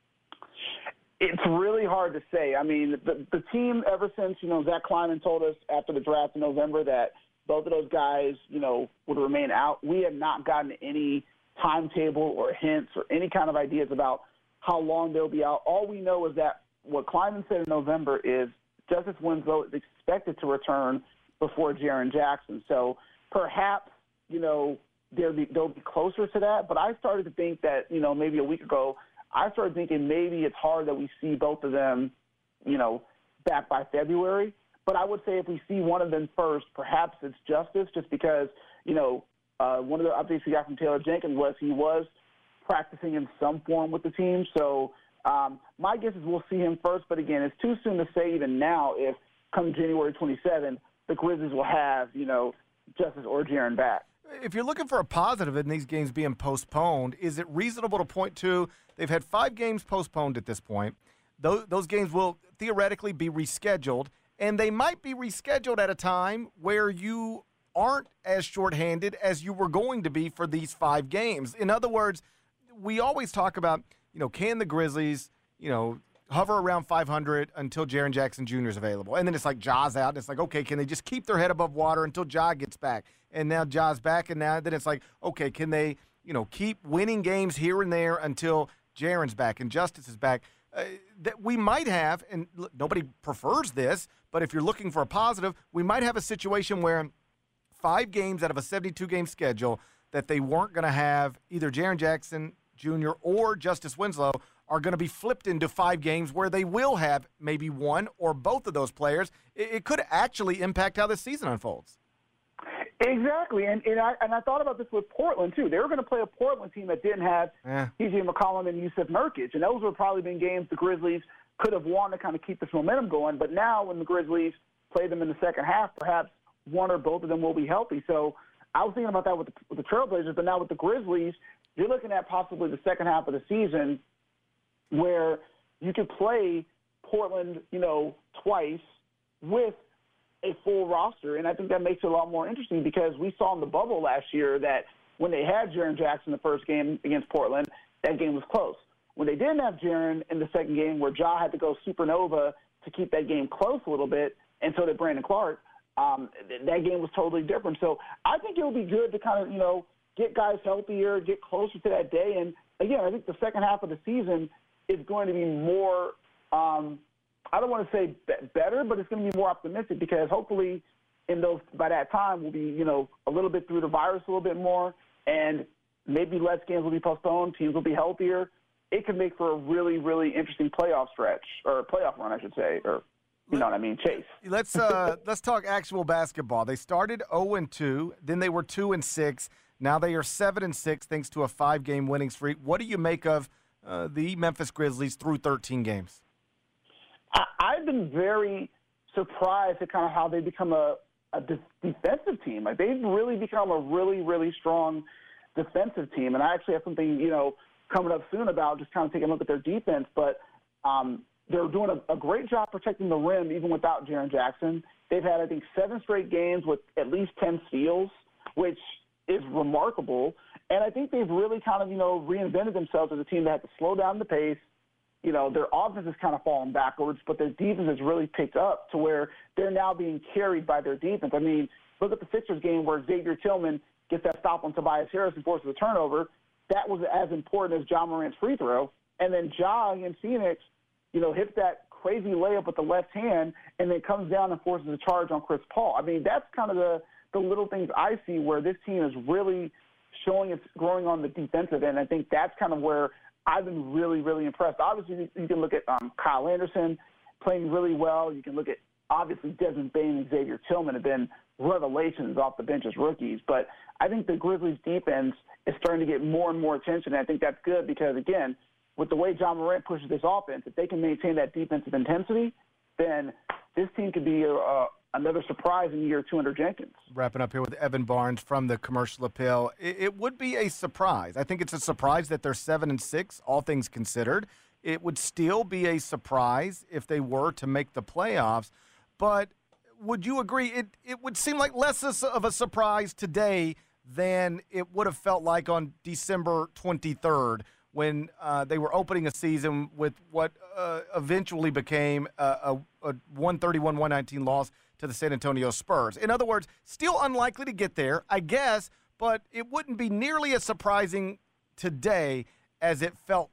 It's really hard to say. I mean, the, the team, ever since, you know, Zach Kleiman told us after the draft in November that both of those guys, you know, would remain out, we have not gotten any timetable or hints or any kind of ideas about how long they'll be out. All we know is that what Kleiman said in November is Justice Winslow is expected to return before Jaren Jackson. So perhaps, you know, they'll be, they'll be closer to that. But I started to think that, you know, maybe a week ago, I started thinking maybe it's hard that we see both of them, you know, back by February. But I would say if we see one of them first, perhaps it's Justice, just because, you know, uh, one of the updates we got from Taylor Jenkins was he was practicing in some form with the team. So um, my guess is we'll see him first. But, again, it's too soon to say even now if come January twenty-seventh, the Grizzlies will have, you know, Justice or Jaren back. If you're looking for a positive in these games being postponed, is it reasonable to point to they've had five games postponed at this point? Those, those games will theoretically be rescheduled, and they might be rescheduled at a time where you aren't as shorthanded as you were going to be for these five games. In other words, we always talk about, you know, can the Grizzlies, you know, hover around five hundred until Jaren Jackson Junior is available? And then it's like Ja's out. And it's like, okay, can they just keep their head above water until Ja gets back? And now Ja's back, and now then it's like, okay, can they, you know, keep winning games here and there until Jaren's back and Justice is back? Uh, that we might have, and look, nobody prefers this, but if you're looking for a positive, we might have a situation where five games out of a seventy-two game schedule that they weren't going to have either Jaren Jackson Junior or Justice Winslow are going to be flipped into five games where they will have maybe one or both of those players. It, it could actually impact how the season unfolds. Exactly, and and I and I thought about this with Portland too. They were going to play a Portland team that didn't have yeah. T J McCollum and Yusuf Nurkic, and those would probably been games the Grizzlies could have won to kind of keep this momentum going. But now, when the Grizzlies play them in the second half, perhaps one or both of them will be healthy. So I was thinking about that with the, with the Trailblazers, but now with the Grizzlies, you're looking at possibly the second half of the season where you could play Portland, you know, twice with a full roster, and I think that makes it a lot more interesting because we saw in the bubble last year that when they had Jaren Jackson the first game against Portland, that game was close. When they didn't have Jaren in the second game where Ja had to go supernova to keep that game close a little bit, and so did Brandon Clark, um, th- that game was totally different. So I think it'll be good to kind of, you know, get guys healthier, get closer to that day. And, again, I think the second half of the season is going to be more um, – I don't want to say be- better, but it's going to be more optimistic because hopefully in those by that time we'll be, you know, a little bit through the virus a little bit more, and maybe less games will be postponed, teams will be healthier. It can make for a really, really interesting playoff stretch, or playoff run, I should say, or you know what I mean, chase. Let's uh, let's talk actual basketball. They started oh and two, then they were two and six. Now they are seven and six thanks to a five-game winning streak. What do you make of uh, the Memphis Grizzlies through thirteen games? I, I've been very surprised at kind of how they become a, a de- defensive team. Like they've really become a really, really strong defensive team. And I actually have something, you know, coming up soon about just kind of taking a look at their defense. But um, they're doing a, a great job protecting the rim even without Jaren Jackson. They've had, I think, seven straight games with at least ten steals, which is remarkable. And I think they've really kind of, you know, reinvented themselves as a team that had to slow down the pace. You know, their offense has kind of fallen backwards, but their defense has really picked up to where they're now being carried by their defense. I mean, look at the Sixers game where Xavier Tillman gets that stop on Tobias Harris and forces a turnover. That was as important as Ja Morant's free throw. And then Ja in Phoenix, you know, hits that crazy layup with the left hand and then comes down and forces a charge on Chris Paul. I mean, that's kind of the, the little things I see where this team is really showing it's growing on the defensive end. I think that's kind of where I've been really, really impressed. Obviously, you can look at um, Kyle Anderson playing really well. You can look at, obviously, Desmond Bane and Xavier Tillman have been revelations off the bench as rookies. But I think the Grizzlies' defense is starting to get more and more attention, and I think that's good because, again, with the way Ja Morant pushes this offense, if they can maintain that defensive intensity, then this team could be a, a, another surprise in year two under Jenkins. Wrapping up here with Evan Barnes from the Commercial Appeal. It, it would be a surprise. I think it's a surprise that they're seven and six, all things considered. It would still be a surprise if they were to make the playoffs. But would you agree it, it would seem like less of a surprise today than it would have felt like on December twenty-third when uh, they were opening a season with what uh, eventually became a, a, a one thirty-one one nineteen loss to the San Antonio Spurs. In other words, still unlikely to get there, I guess, but it wouldn't be nearly as surprising today as it felt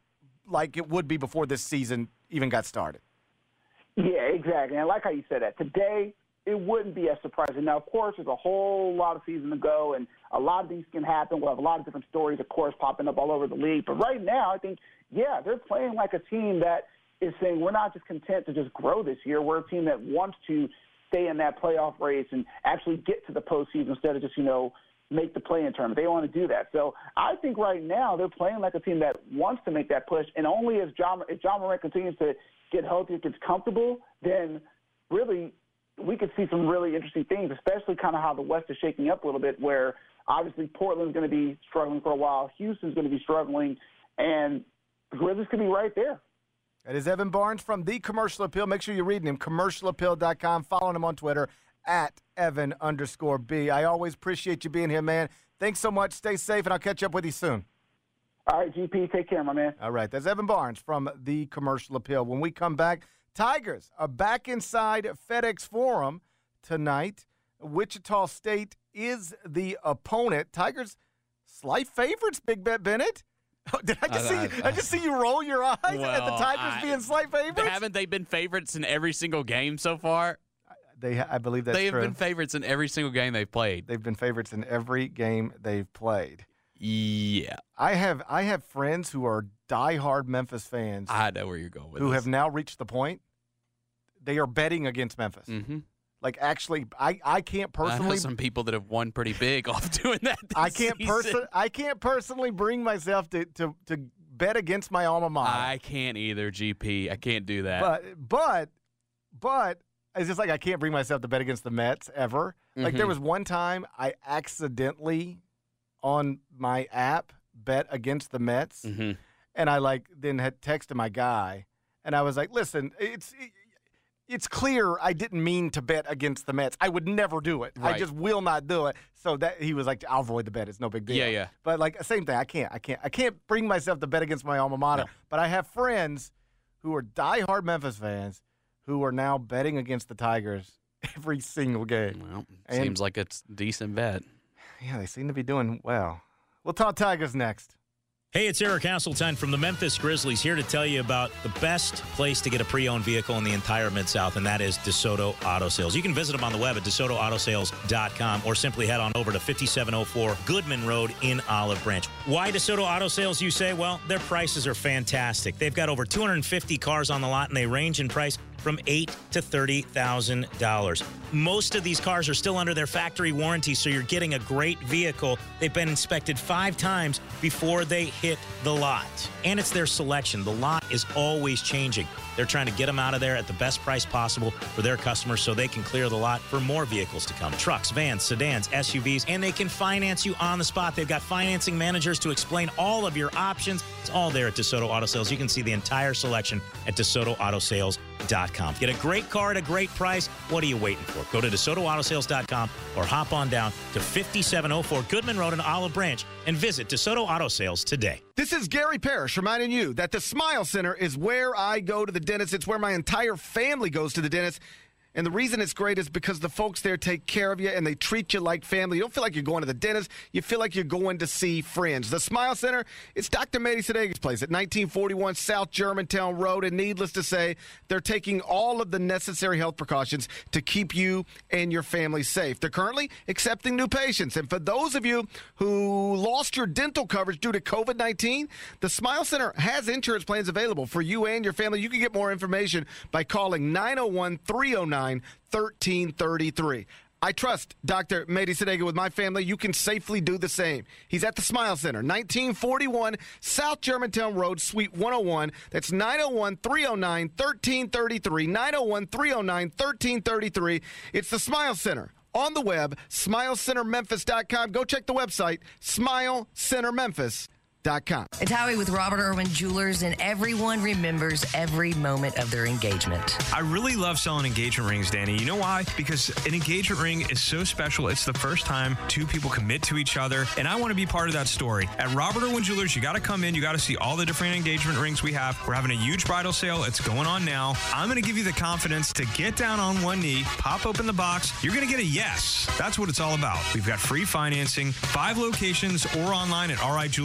like it would be before this season even got started. Yeah, exactly. And I like how you said that. Today, it wouldn't be as surprising. Now, of course, there's a whole lot of season to go, and a lot of things can happen. We'll have a lot of different stories, of course, popping up all over the league. But right now, I think, yeah, they're playing like a team that is saying we're not just content to just grow this year. We're a team that wants to stay in that playoff race and actually get to the postseason instead of just, you know, make the play-in tournament. They want to do that. So I think right now they're playing like a team that wants to make that push. And only as John, if John Morant continues to get healthy, gets comfortable, then really we could see some really interesting things, especially kind of how the West is shaking up a little bit, where obviously Portland's going to be struggling for a while, Houston's going to be struggling, and the Grizzlies could be right there. That is Evan Barnes from The Commercial Appeal. Make sure you're reading him, commercial appeal dot com, following him on Twitter, at Evan underscore B. I always appreciate you being here, man. Thanks so much. Stay safe, and I'll catch up with you soon. All right, G P, take care, my man. All right, that's Evan Barnes from The Commercial Appeal. When we come back, Tigers are back inside FedEx Forum tonight. Wichita State is the opponent. Tigers, slight favorites, Big Bet Bennett. Oh, did I just I, see? I, I, I just see you roll your eyes well, at the Tigers I, being slight favorites. Haven't they been favorites in every single game so far? They, I believe that's true. They have true. been favorites in every single game they've played. They've been favorites in every game they've played. Yeah, I have. I have friends who are diehard Memphis fans. I know where you're going with who this. have now reached the point they are betting against Memphis. Mm-hmm. Like, actually, I, I can't personally. I know some people that have won pretty big off doing that. This I can't season. person. I can't personally bring myself to, to to bet against my alma mater. I can't either, G P. I can't do that. But but but it's just like I can't bring myself to bet against the Mets ever. Mm-hmm. Like there was one time I accidentally on my app bet against the Mets, mm-hmm. and I like then had texted my guy, and I was like, "Listen, it's." It, It's clear I didn't mean to bet against the Mets. I would never do it. Right. I just will not do it. So that he was like, I'll avoid the bet. It's no big deal. Yeah, yeah. But like same thing. I can't. I can't. I can't bring myself to bet against my alma mater. No. But I have friends who are diehard Memphis fans who are now betting against the Tigers every single game. Well, and, seems like it's a decent bet. Yeah, they seem to be doing well. We'll talk Tigers next. Hey, it's Eric Hasseltine from the Memphis Grizzlies here to tell you about the best place to get a pre-owned vehicle in the entire Mid-South, and that is DeSoto Auto Sales. You can visit them on the web at DeSoto Auto Sales dot com or simply head on over to fifty-seven oh four Goodman Road in Olive Branch. Why DeSoto Auto Sales, you say? Well, their prices are fantastic. They've got over two hundred fifty cars on the lot, and they range in price from eight thousand dollars to thirty thousand dollars. Most of these cars are still under their factory warranty, so you're getting a great vehicle. They've been inspected five times before they hit the lot. And it's their selection. The lot is always changing. They're trying to get them out of there at the best price possible for their customers so they can clear the lot for more vehicles to come. Trucks, vans, sedans, S U Vs, and they can finance you on the spot. They've got financing managers to explain all of your options. It's all there at DeSoto Auto Sales. You can see the entire selection at DeSoto Auto Sales dot com. Get a great car at a great price. What are you waiting for? Go to DeSoto Auto Sales dot com or hop on down to fifty-seven oh four Goodman Road in Olive Branch and visit DeSoto Auto Sales today. This is Gary Parrish reminding you that the Smile Center is where I go to the dentist. It's where my entire family goes to the dentist. And the reason it's great is because the folks there take care of you and they treat you like family. You don't feel like you're going to the dentist. You feel like you're going to see friends. The Smile Center, it's Doctor Mehdi Sadegi's place at nineteen forty-one South Germantown Road. And needless to say, they're taking all of the necessary health precautions to keep you and your family safe. They're currently accepting new patients. And for those of you who lost your dental coverage due to covid nineteen, the Smile Center has insurance plans available for you and your family. You can get more information by calling nine oh one, three oh nine, one three three three. I trust Doctor Mehdi Sadeghi with my family. You can safely do the same. He's at the Smile Center, nineteen forty-one South Germantown Road, Suite one oh one. That's nine oh one, three oh nine, one three three three, nine oh one, three oh nine, one three three three. It's the Smile Center. On the web, smile center memphis dot com. Go check the website, smile center memphis dot com. It's Howie with Robert Irwin Jewelers, and everyone remembers every moment of their engagement. I really love selling engagement rings, Danny. You know why? Because an engagement ring is so special. It's the first time two people commit to each other, and I want to be part of that story. At Robert Irwin Jewelers, you got to come in. You got to see all the different engagement rings we have. We're having a huge bridal sale. It's going on now. I'm going to give you the confidence to get down on one knee, pop open the box. You're going to get a yes. That's what it's all about. We've got free financing, five locations, or online at r i jewelers dot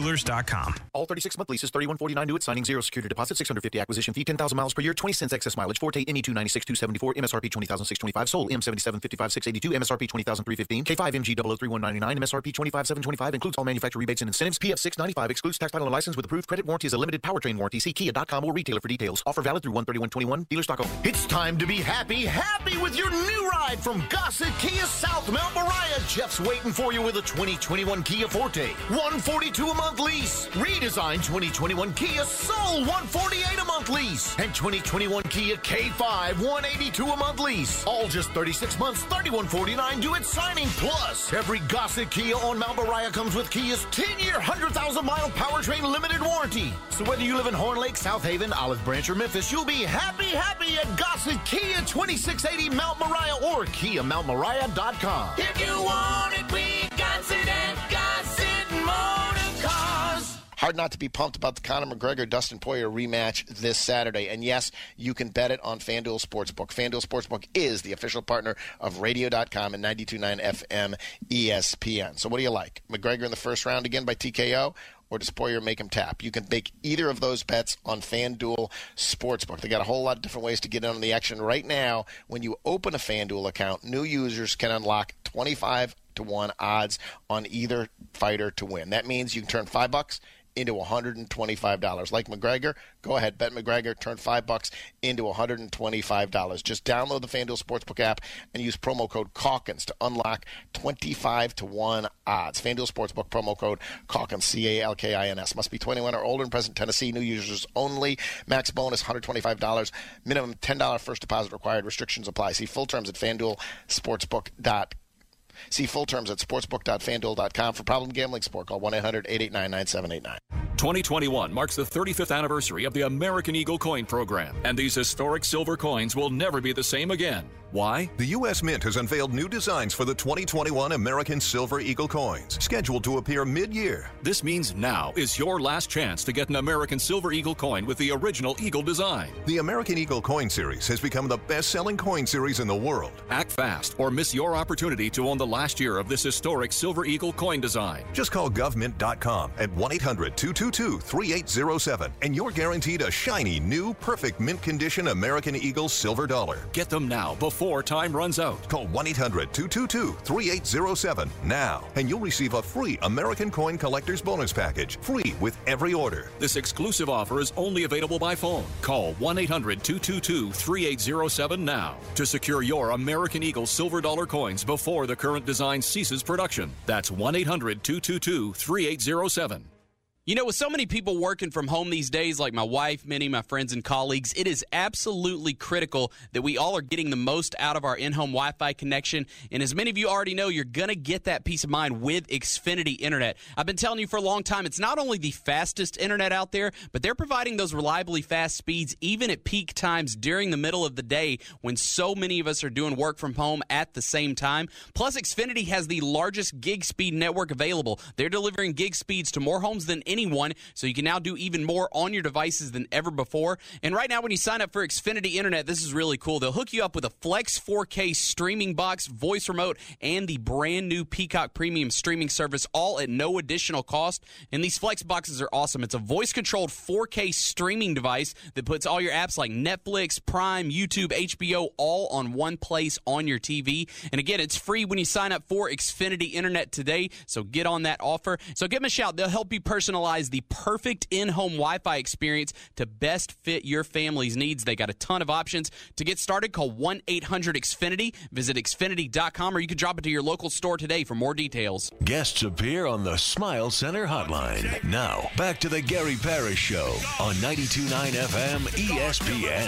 dot com. All thirty-six month leases, thirty-one forty-nine due at signing, zero security deposit, six hundred fifty acquisition fee, ten thousand miles per year, twenty cents excess mileage, Forte M E two ninety-six two seventy-four, M S R P twenty thousand six hundred twenty-five, Soul M seventy-seven fifty-five six eighty-two, M S R P twenty thousand three hundred fifteen, K five M G zero zero three one ninety-nine, M S R P twenty-five seven twenty-five, includes all manufacturer rebates and incentives, P F six ninety-five, excludes tax title and license with approved credit, warranty is a limited powertrain warranty. See Kia dot com or retailer for details. Offer valid through one thirty-one twenty-one, dealer stock only. It's time to be happy, happy with your new ride from Gossett Kia South Mount Moriah. Jeff's waiting for you with a twenty twenty-one Kia Forte, one forty-two a month lease. Redesigned twenty twenty-one Kia Soul, one forty-eight a month lease. And twenty twenty-one Kia K five, one eighty-two a month lease. All just thirty-six months, thirty-one forty-nine due at signing. Plus, every Gossett Kia on Mount Moriah comes with Kia's ten-year, one hundred thousand mile powertrain limited warranty. So whether you live in Horn Lake, South Haven, Olive Branch, or Memphis, you'll be happy, happy at Gossett Kia, twenty-six eighty Mount Moriah or Kia Mount Moriah dot com. If you want it, we got it at Gossett Motor Cars. Hard not to be pumped about the Conor McGregor-Dustin Poirier rematch this Saturday. And yes, you can bet it on FanDuel Sportsbook. FanDuel Sportsbook is the official partner of radio dot com and ninety-two point nine F M E S P N. So what do you like? McGregor in the first round again by T K O? Or does Poirier make him tap? You can make either of those bets on FanDuel Sportsbook. They got a whole lot of different ways to get in on the action. Right now, when you open a FanDuel account, new users can unlock twenty-five to one odds on either fighter to win. That means you can turn five bucks into one hundred twenty-five dollars. Like McGregor, go ahead, bet McGregor, turn five bucks into one hundred twenty-five dollars. Just download the FanDuel Sportsbook app and use promo code Calkins to unlock twenty-five to one odds. FanDuel Sportsbook, promo code Calkins, C A L K I N S. Must be twenty-one or older and present Tennessee. New users only. Max bonus one hundred twenty-five dollars. Minimum ten dollars first deposit required. Restrictions apply. See full terms at FanDuel Sportsbook dot com. See full terms at sportsbook dot fanduel dot com. For problem gambling support, call one eight hundred eight eight nine nine seven eight nine. twenty twenty-one marks the thirty-fifth anniversary of the American Eagle Coin Program, and these historic silver coins will never be the same again. Why? The U S Mint has unveiled new designs for the twenty twenty-one American Silver Eagle coins, scheduled to appear mid-year. This means now is your last chance to get an American Silver Eagle coin with the original Eagle design. The American Eagle Coin Series has become the best-selling coin series in the world. Act fast or miss your opportunity to own the last year of this historic Silver Eagle coin design. Just call gov mint dot com at one eight hundred two two two three eight zero seven and you're guaranteed a shiny, new, perfect mint condition American Eagle silver dollar. Get them now before time runs out. Call one eight hundred two two two three eight zero seven now and you'll receive a free American Coin Collector's Bonus Package, free with every order. This exclusive offer is only available by phone. Call one eight hundred two two two three eight zero seven now to secure your American Eagle silver dollar coins before the current design ceases production. That's one eight hundred two two two three eight zero seven. You know, with so many people working from home these days, like my wife, many of my friends and colleagues, it is absolutely critical that we all are getting the most out of our in-home Wi-Fi connection. And as many of you already know, you're going to get that peace of mind with Xfinity Internet. I've been telling you for a long time, it's not only the fastest internet out there, but they're providing those reliably fast speeds even at peak times during the middle of the day when so many of us are doing work from home at the same time. Plus, Xfinity has the largest gig speed network available. They're delivering gig speeds to more homes than anyone, so you can now do even more on your devices than ever before. And right now, when you sign up for Xfinity Internet, this is really cool. They'll hook you up with a Flex four K streaming box, voice remote, and the brand new Peacock Premium streaming service, all at no additional cost. And these Flex boxes are awesome. It's a voice-controlled four K streaming device that puts all your apps like Netflix, Prime, YouTube, H B O all on one place on your T V. And again, it's free when you sign up for Xfinity Internet today, so get on that offer. So give them a shout. They'll help you personalize the perfect in-home Wi-Fi experience to best fit your family's needs. They got a ton of options. To get started, call one eight hundred X Finity. Visit Xfinity dot com, or you can drop it to your local store today for more details. Guests appear on the Smile Center hotline. Now, back to the Gary Parrish Show on ninety-two point nine F M E S P N.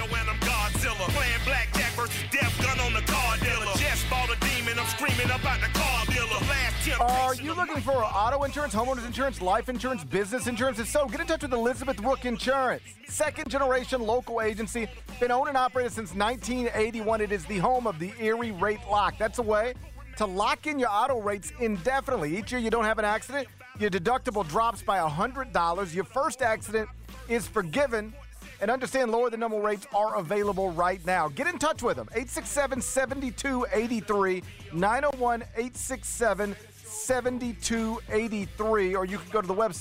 Playing blackjack versus death gun on the car dealer. Just bought a demon, I'm screaming about the car dealer. Are you looking for auto insurance, homeowners insurance, life insurance, business insurance? If so, get in touch with Elizabeth Rook Insurance. Second generation local agency, been owned and operated since nineteen eighty-one. It is the home of the Erie Rate Lock. That's a way to lock in your auto rates indefinitely. Each year you don't have an accident, your deductible drops by one hundred dollars. Your first accident is forgiven. And understand lower than normal rates are available right now. Get in touch with them. eight six seven, seven two eight three, nine oh one, eight six seven, seven two eight three. Or you can go to the website,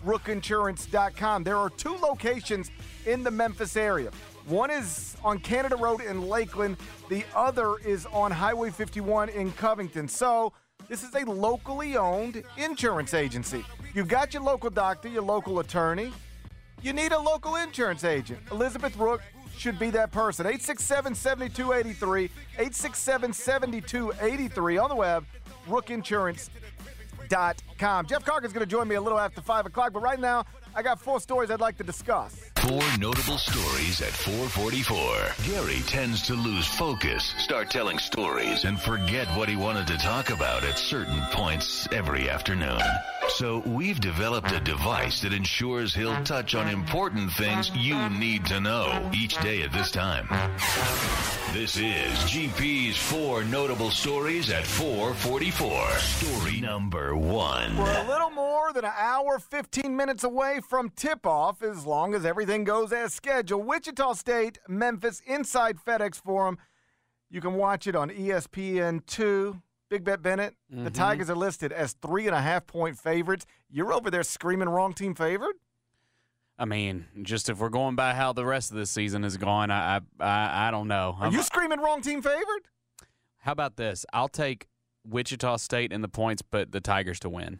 rook insurance dot com. There are two locations in the Memphis area. One is on Canada Road in Lakeland. The other is on Highway fifty-one in Covington. So this is a locally owned insurance agency. You've got your local doctor, your local attorney. You need a local insurance agent. Elizabeth Rook should be that person. eight six seven, seven two eight three, eight six seven, seven two eight three on the web, rook insurance dot com. Jeff Carter's going to join me a little after five o'clock, but right now I got four stories I'd like to discuss. Four notable stories at four forty-four. Gary tends to lose focus, start telling stories, and forget what he wanted to talk about at certain points every afternoon. So we've developed a device that ensures he'll touch on important things you need to know each day at this time. This is G P's Four Notable Stories at four forty-four. Story number one. We're a little more than an hour, fifteen minutes away from tip-off, as long as everything goes as scheduled. Wichita State, Memphis, inside FedEx Forum. You can watch it on E S P N two. Big Bet Bennett, mm-hmm. The Tigers are listed as three and a half point favorites. You're over there screaming wrong team favored? I mean, just if we're going by how the rest of this season is going, I I, I, I don't know. Are I'm, you screaming wrong team favored? How about this? I'll take Wichita State in the points, but the Tigers to win.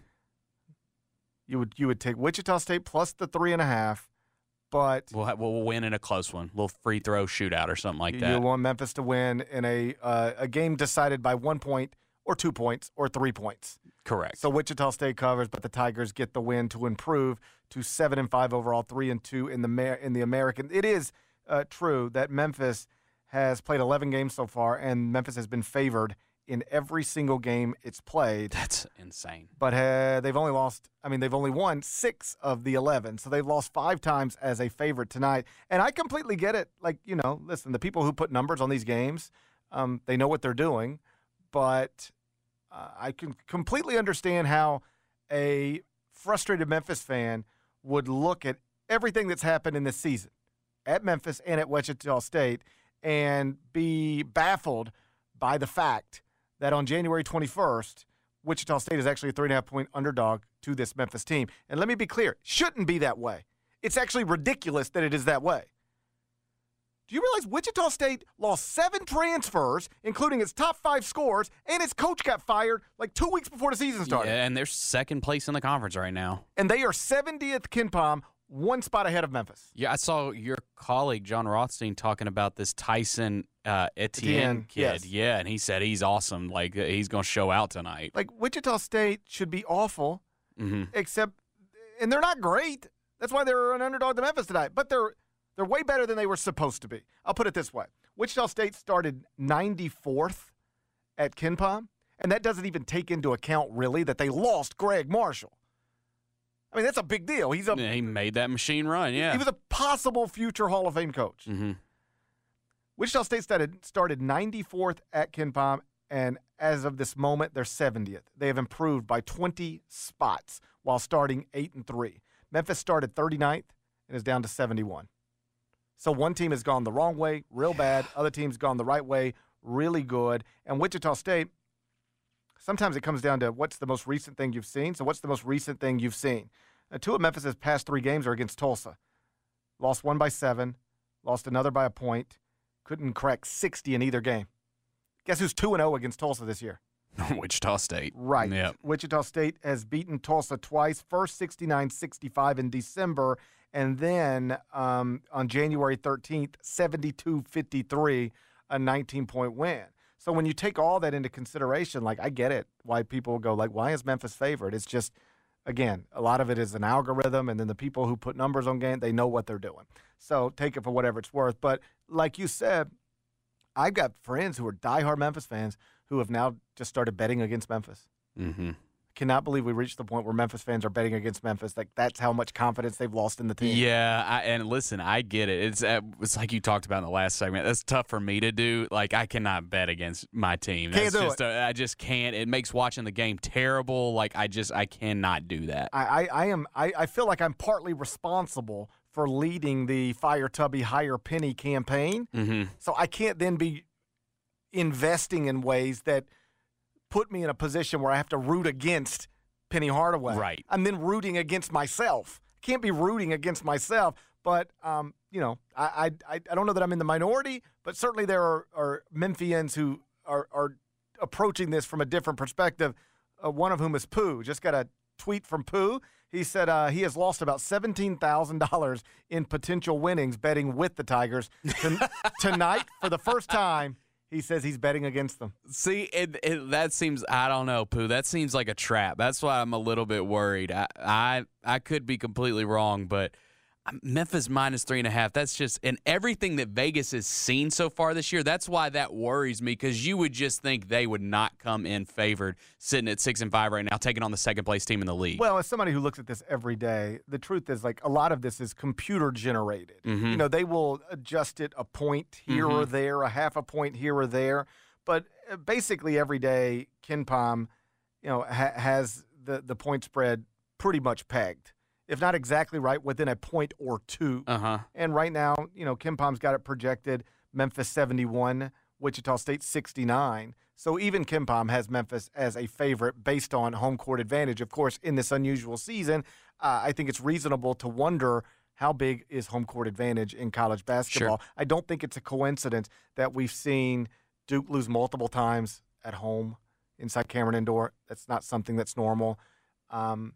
You would you would take Wichita State plus the three and a half, but we'll have, we'll win in a close one, a little free throw shootout or something like you, that. You want Memphis to win in a uh, a game decided by one point or two points or three points. Correct. So Wichita State covers, but the Tigers get the win to improve to seven and five overall, three and two in the in the American. It is uh, true that Memphis has played eleven games so far, and Memphis has been favored in every single game it's played. That's insane. But uh, they've only lost, I mean, they've only won six of the eleven. So they've lost five times as a favorite tonight. And I completely get it. Like, you know, listen, the people who put numbers on these games, um, they know what they're doing. But uh, I can completely understand how a frustrated Memphis fan would look at everything that's happened in this season at Memphis and at Wichita State and be baffled by the fact that on January twenty-first, Wichita State is actually a three and a half point underdog to this Memphis team. And let me be clear, it shouldn't be that way. It's actually ridiculous that it is that way. Do you realize Wichita State lost seven transfers, including its top five scorers, and its coach got fired like two weeks before the season started? Yeah, and they're second place in the conference right now. And they are seventieth KenPom, one spot ahead of Memphis. Yeah, I saw your colleague, John Rothstein, talking about this Tyson uh, Etienne, Etienne kid. yes. Yeah, and he said he's awesome. Like, uh, he's going to show out tonight. Like, Wichita State should be awful, mm-hmm. except, and they're not great. That's why they're an underdog to Memphis tonight. But they're they're way better than they were supposed to be. I'll put it this way. Wichita State started ninety-fourth at KenPom, and that doesn't even take into account, really, that they lost Greg Marshall. I mean, that's a big deal. He's a yeah, he made that machine run, yeah. He was a possible future Hall of Fame coach. Mm-hmm. Wichita State started, started ninety-fourth at KenPom, and as of this moment, they're seventieth. They have improved by twenty spots while starting eight and three. Memphis started thirty-ninth and is down to seventy-one. So one team has gone the wrong way, real bad. Other team's gone the right way, really good. And Wichita State, sometimes it comes down to what's the most recent thing you've seen. So what's the most recent thing you've seen? Uh, two of Memphis' past three games are against Tulsa. Lost one by seven, lost another by a point, couldn't crack sixty in either game. Guess who's two and oh against Tulsa this year? Wichita State. Right. Yep. Wichita State has beaten Tulsa twice, first sixty-nine sixty-five in December, and then um, on January thirteenth, seventy-two fifty-three, a nineteen-point win. So when you take all that into consideration, like, I get it, why people go, like, why is Memphis favored? It's just, again, a lot of it is an algorithm, and then the people who put numbers on game, they know what they're doing. So take it for whatever it's worth. But like you said, I've got friends who are diehard Memphis fans who have now just started betting against Memphis. Mm-hmm. Cannot believe we reached the point where Memphis fans are betting against Memphis. Like, that's how much confidence they've lost in the team. Yeah, I, and listen, I get it. It's uh, it's like you talked about in the last segment. That's tough for me to do. Like, I cannot bet against my team. That's Can't do just it. A, I just can't. It makes watching the game terrible. Like, I just I cannot do that. I, I, I am. I, I feel like I'm partly responsible for leading the Fire Tubby Higher Penny campaign. Mm-hmm. So I can't then be investing in ways that put me in a position where I have to root against Penny Hardaway. Right. I'm then rooting against myself. Can't be rooting against myself. But, um, you know, I, I I don't know that I'm in the minority, but certainly there are, are Memphians who are, are approaching this from a different perspective, uh, one of whom is Pooh. Just got a tweet from Pooh. He said uh, he has lost about seventeen thousand dollars in potential winnings betting with the Tigers. Ton- tonight, for the first time, he says he's betting against them. See, it, it, that seems, I don't know, Pooh. That seems like a trap. That's why I'm a little bit worried. I I, I could be completely wrong, but Memphis minus three and a half. That's just, and everything that Vegas has seen so far this year, that's why that worries me, because you would just think they would not come in favored sitting at six and five right now, taking on the second place team in the league. Well, as somebody who looks at this every day, the truth is, like, a lot of this is computer generated. Mm-hmm. You know, they will adjust it a point here Mm-hmm. or there, a half a point here or there. But basically every day, KenPom, you know, ha- has the, the point spread pretty much pegged. If not exactly right, within a point or two. Uh-huh. And right now, you know, KenPom's got it projected Memphis seventy-one, Wichita State sixty-nine. So even KenPom has Memphis as a favorite based on home court advantage. Of course, in this unusual season, uh, I think it's reasonable to wonder how big is home court advantage in college basketball. Sure. I don't think it's a coincidence that we've seen Duke lose multiple times at home inside Cameron Indoor. That's not something that's normal. Um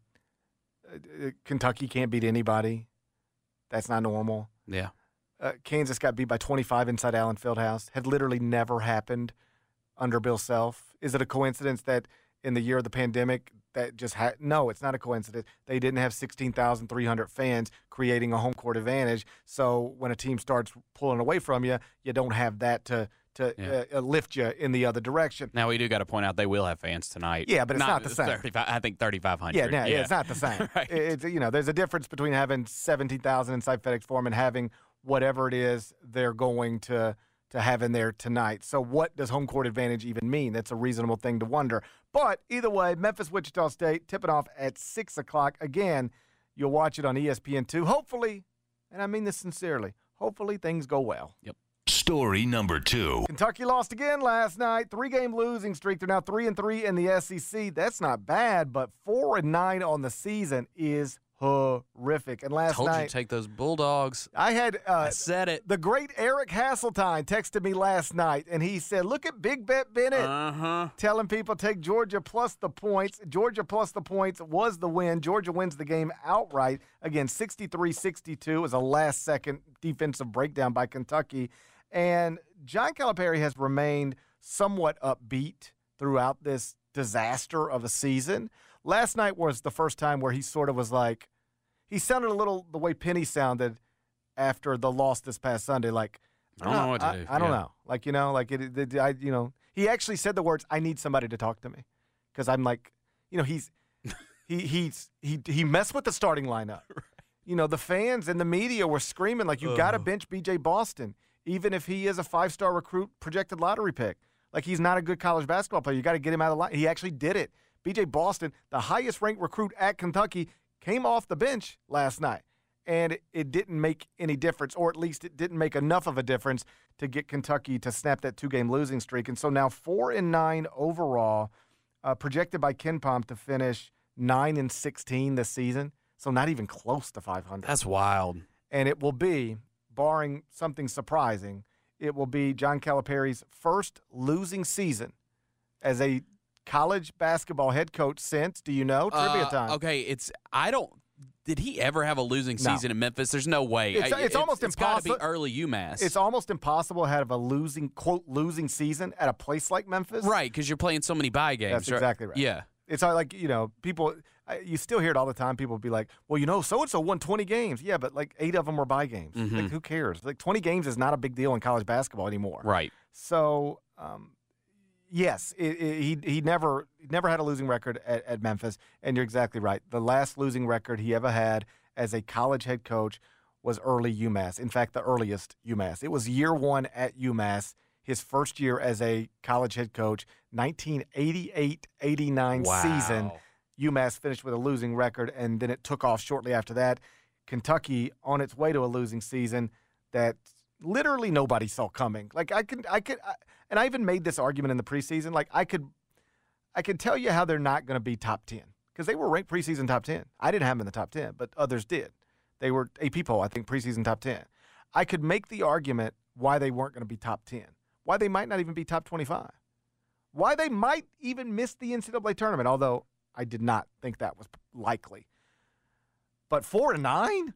Kentucky can't beat anybody. That's not normal. Yeah. Uh, Kansas got beat by twenty-five inside Allen Fieldhouse. Had literally never happened under Bill Self. Is it a coincidence that in the year of the pandemic that just had? No, it's not a coincidence. They didn't have sixteen thousand three hundred fans creating a home court advantage. So when a team starts pulling away from you, you don't have that to to Yeah. uh, lift you in the other direction. Now, we do got to point out they will have fans tonight. Yeah, but it's not the same. thirty-five I think thirty-five hundred. Yeah, no, yeah, it's not the same. Right. It's, you know, there's a difference between having seventeen thousand inside FedEx Forum and having whatever it is they're going to to have in there tonight. So what does home court advantage even mean? That's a reasonable thing to wonder. But either way, Memphis, Wichita State, tipping off at six o'clock. Again, you'll watch it on E S P N two. Hopefully, and I mean this sincerely, hopefully things go well. Yep. Story number two. Kentucky lost again last night. Three-game losing streak. They're now three and three in the S E C. That's not bad, but four and nine on the season is horrific. And last Told night, you to take those Bulldogs. I had uh, I said it. The great Eric Hasseltine texted me last night, and he said, "Look at Big Bet Bennett Uh-huh. telling people take Georgia plus the points. Georgia plus the points was the win. Georgia wins the game outright. Again, sixty-three sixty-two was a last-second defensive breakdown by Kentucky." And John Calipari has remained somewhat upbeat throughout this disaster of a season. Last night was the first time where he sort of was like, he sounded a little the way Penny sounded after the loss this past Sunday. Like, I don't know what to I, do. I don't Yeah. know. Like, you know, like, it, it, I, you know, he actually said the words, "I need somebody to talk to me." Because I'm like, you know, he's, he, he's, he, he messed with the starting lineup. You know, the fans and the media were screaming, like, you got to bench B J Boston. Even if he is a five-star recruit, projected lottery pick. Like, he's not a good college basketball player. You got to get him out of the line. He actually did it. B J Boston, the highest-ranked recruit at Kentucky, came off the bench last night. And it, it didn't make any difference, or at least it didn't make enough of a difference to get Kentucky to snap that two-game losing streak. And so now four and nine overall, uh, projected by KenPom to finish nine and sixteen this season. So not even close to five hundred. That's wild. And it will be, barring something surprising, it will be John Calipari's first losing season as a college basketball head coach since, do you know? Trivia Uh, time. Okay, it's I don't. Did he ever have a losing No. season in Memphis? There's no way. It's, I- it's almost It's got to impossible. be early UMass. It's almost impossible to have a losing, quote, losing season at a place like Memphis. right, because you're playing so many bye games. That's right? exactly right. Yeah. It's like, you know, people, I- you still hear it all the time. People be like, well, you know, so-and-so won twenty games. Yeah, but like eight of them were bye games. Mhm. Like, who cares? Like, twenty games is not a big deal in college basketball anymore. Right. So, um, yes, it, it, he he never he never had a losing record at, at Memphis, and you're exactly right. The last losing record he ever had as a college head coach was early UMass. In fact, the earliest UMass. It was year one at UMass, his first year as a college head coach, nineteen eighty-eight eighty-nine Wow. season. UMass finished with a losing record, and then it took off shortly after that. Kentucky on its way to a losing season that literally nobody saw coming. Like I could, I could, I, and I even made this argument in the preseason. Like I could, I could tell you how they're not going to be top ten because they were ranked preseason top ten. I didn't have them in the top ten, but others did. They were A P poll, I think, preseason top ten. I could make the argument why they weren't going to be top ten, why they might not even be top twenty-five, why they might even miss the N C double A tournament, although I did not think that was likely. But four to nine?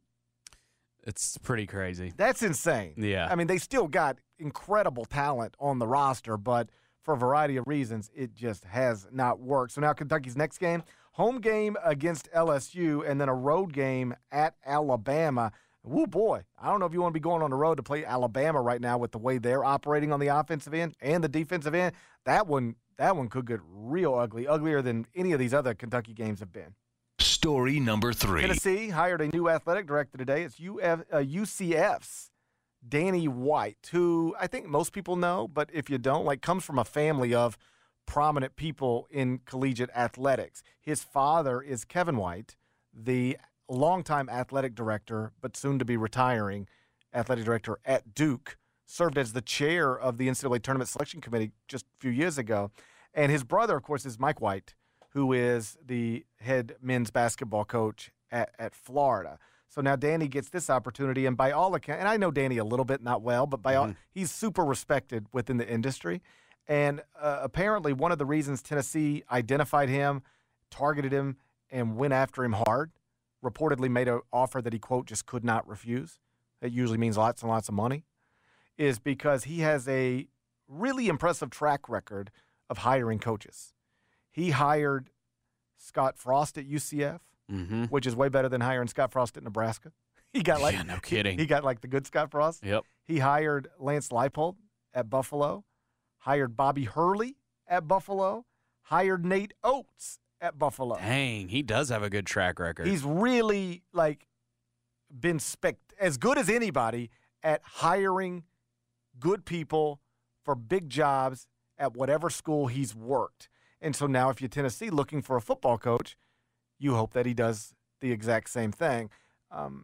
It's pretty crazy. That's insane. Yeah. I mean, they still got incredible talent on the roster, but for a variety of reasons, it just has not worked. So now Kentucky's next game, home game against L S U, and then a road game at Alabama. Woo, boy. I don't know if you want to be going on the road to play Alabama right now with the way they're operating on the offensive end and the defensive end. That one, that one could get real ugly, uglier than any of these other Kentucky games have been. Story number three. Tennessee hired a new athletic director today. It's U F, uh, U C F's Danny White, who I think most people know, but if you don't, like, comes from a family of prominent people in collegiate athletics. His father is Kevin White, the longtime athletic director, but soon to be retiring athletic director at Duke, served as the chair of the N C double A Tournament Selection Committee just a few years ago. And his brother, of course, is Mike White, who is the head men's basketball coach at, at Florida. So now Danny gets this opportunity, and by all accounts, and I know Danny a little bit, not well, but by mm-hmm. all, he's super respected within the industry. And uh, apparently one of the reasons Tennessee identified him, targeted him, and went after him hard, reportedly made an offer that he, quote, just could not refuse. That usually means lots and lots of money, is because he has a really impressive track record of hiring coaches. He hired Scott Frost at U C F, mm-hmm. which is way better than hiring Scott Frost at Nebraska. He got like yeah, no kidding. He, he got like the good Scott Frost. Yep. He hired Lance Leipold at Buffalo, hired Bobby Hurley at Buffalo, hired Nate Oates at Buffalo. Dang, he does have a good track record. He's really like been spec as good as anybody at hiring good people for big jobs at whatever school he's worked. And so now if you're Tennessee looking for a football coach, you hope that he does the exact same thing. Um,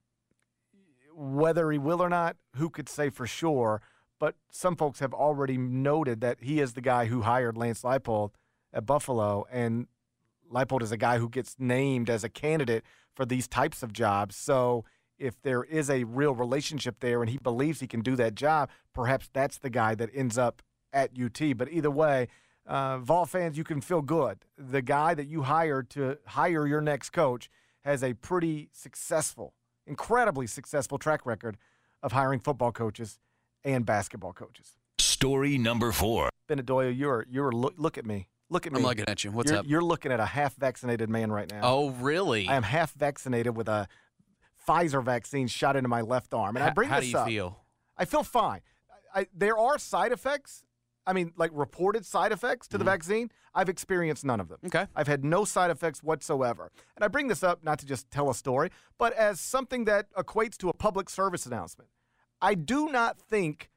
whether he will or not, who could say for sure? But some folks have already noted that he is the guy who hired Lance Leipold at Buffalo, and Leipold is a guy who gets named as a candidate for these types of jobs. So if there is a real relationship there and he believes he can do that job, perhaps that's the guy that ends up at U T. But either way, uh, Vol fans, you can feel good. The guy that you hired to hire your next coach has a pretty successful, incredibly successful track record of hiring football coaches and basketball coaches. Story number four. Bennett Doyle, you're you're look, look at me. Look at me. I'm looking at you. What's you're, up? You're looking at a half-vaccinated man right now. Oh, really? I am half-vaccinated with a Pfizer vaccine shot into my left arm. And I bring How this do you up. feel? I feel fine. I, I, there are side effects. I mean, like reported side effects to mm-hmm. the vaccine. I've experienced none of them. Okay. I've had no side effects whatsoever. And I bring this up not to just tell a story, but as something that equates to a public service announcement. I do not think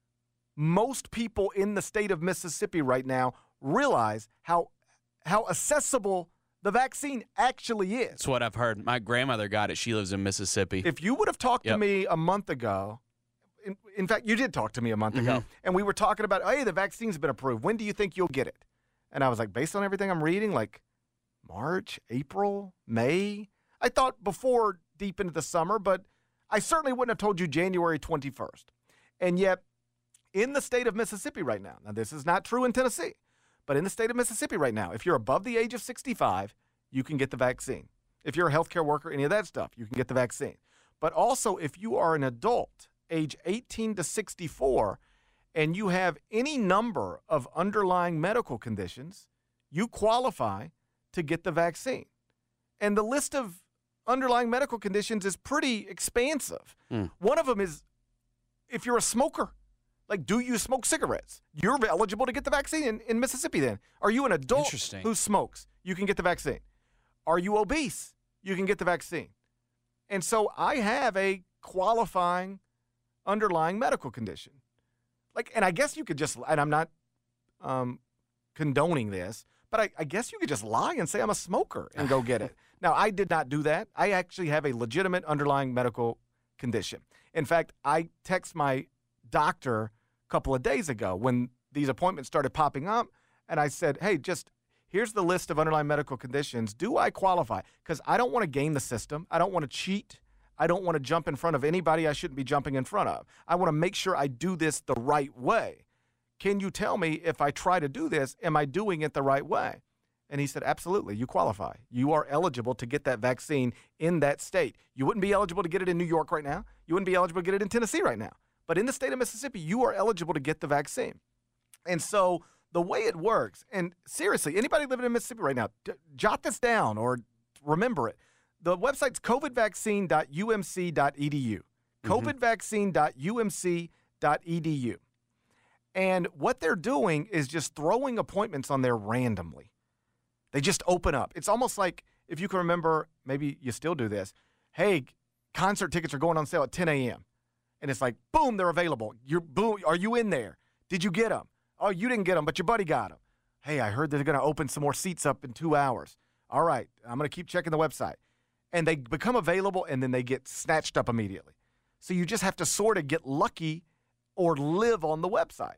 most people in the state of Mississippi right now realize how how accessible the vaccine actually is. That's what I've heard. My grandmother got it. She lives in Mississippi. If you would have talked yep. to me a month ago, in, in fact, you did talk to me a month mm-hmm. ago, and we were talking about, hey, the vaccine's been approved. When do you think you'll get it? And I was like, based on everything I'm reading, like March, April, May. I thought before deep into the summer, but I certainly wouldn't have told you January twenty-first. And yet, in the state of Mississippi right now, now this is not true in Tennessee, but in the state of Mississippi right now, if you're above the age of sixty-five, you can get the vaccine. If you're a healthcare worker, any of that stuff, you can get the vaccine. But also, if you are an adult, age eighteen to sixty-four, and you have any number of underlying medical conditions, you qualify to get the vaccine. And the list of underlying medical conditions is pretty expansive. Mm. One of them is if you're a smoker. Like, do you smoke cigarettes? You're eligible to get the vaccine in, in Mississippi then. Are you an adult who smokes? You can get the vaccine. Are you obese? You can get the vaccine. And so I have a qualifying underlying medical condition. Like, and I guess you could just, and I'm not um, condoning this, but I, I guess you could just lie and say I'm a smoker and go get it. Now, I did not do that. I actually have a legitimate underlying medical condition. In fact, I text my doctor a couple of days ago when these appointments started popping up, and I said, hey, just here's the list of underlying medical conditions. Do I qualify? Because I don't want to game the system. I don't want to cheat. I don't want to jump in front of anybody I shouldn't be jumping in front of. I want to make sure I do this the right way. Can you tell me if I try to do this, am I doing it the right way? And he said, absolutely, you qualify. You are eligible to get that vaccine in that state. You wouldn't be eligible to get it in New York right now. You wouldn't be eligible to get it in Tennessee right now. But in the state of Mississippi, you are eligible to get the vaccine. And so the way it works, and seriously, anybody living in Mississippi right now, d- jot this down or remember it. The website's covid vaccine dot u m c dot e d u. Mm-hmm. covid vaccine dot u m c dot e d u. And what they're doing is just throwing appointments on there randomly. They just open up. It's almost like, if you can remember, maybe you still do this. Hey, concert tickets are going on sale at ten a.m. And it's like, boom, they're available. You're boom. Are you in there? Did you get them? Oh, you didn't get them, but your buddy got them. Hey, I heard they're going to open some more seats up in two hours. All right, I'm going to keep checking the website. And they become available, and then they get snatched up immediately. So you just have to sort of get lucky or live on the website.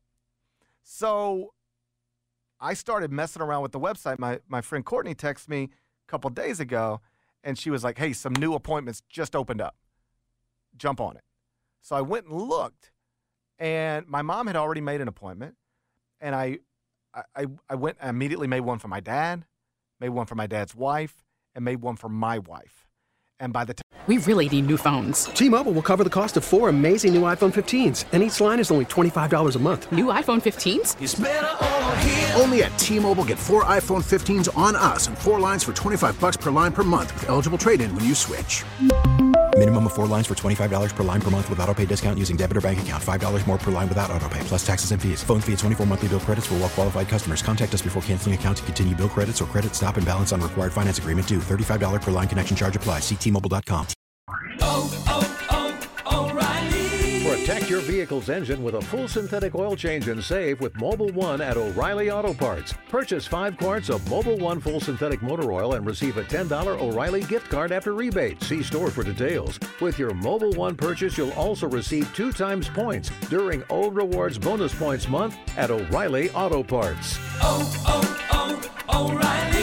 So I started messing around with the website. My my friend Courtney texted me a couple days ago, and she was like, hey, some new appointments just opened up. Jump on it. So I went and looked, and my mom had already made an appointment, and I I, I went and immediately made one for my dad, made one for my dad's wife, and made one for my wife. And by the time we really need new phones. T-Mobile will cover the cost of four amazing new iPhone fifteens, and each line is only twenty-five dollars a month. New iPhone fifteens? It's better over here. Only at T-Mobile, get four iPhone fifteens on us and four lines for twenty-five bucks per line per month with eligible trade-in when you switch. Minimum of four lines for twenty-five dollars per line per month with autopay discount using debit or bank account. five dollars more per line without autopay, plus taxes and fees. Phone fee at twenty-four monthly bill credits for well-qualified customers. Contact us before canceling account to continue bill credits or credit stop and balance on required finance agreement due. thirty-five dollars per line connection charge applies. See T Mobile dot com. Oh, oh, oh, O'Reilly. Protect your vehicle's engine with a full synthetic oil change and save with Mobil one at O'Reilly Auto Parts. Purchase five quarts of Mobil one full synthetic motor oil and receive a ten dollars O'Reilly gift card after rebate. See store for details. With your Mobil one purchase, you'll also receive two times points during O Rewards Bonus Points Month at O'Reilly Auto Parts. Oh, oh, oh, O'Reilly.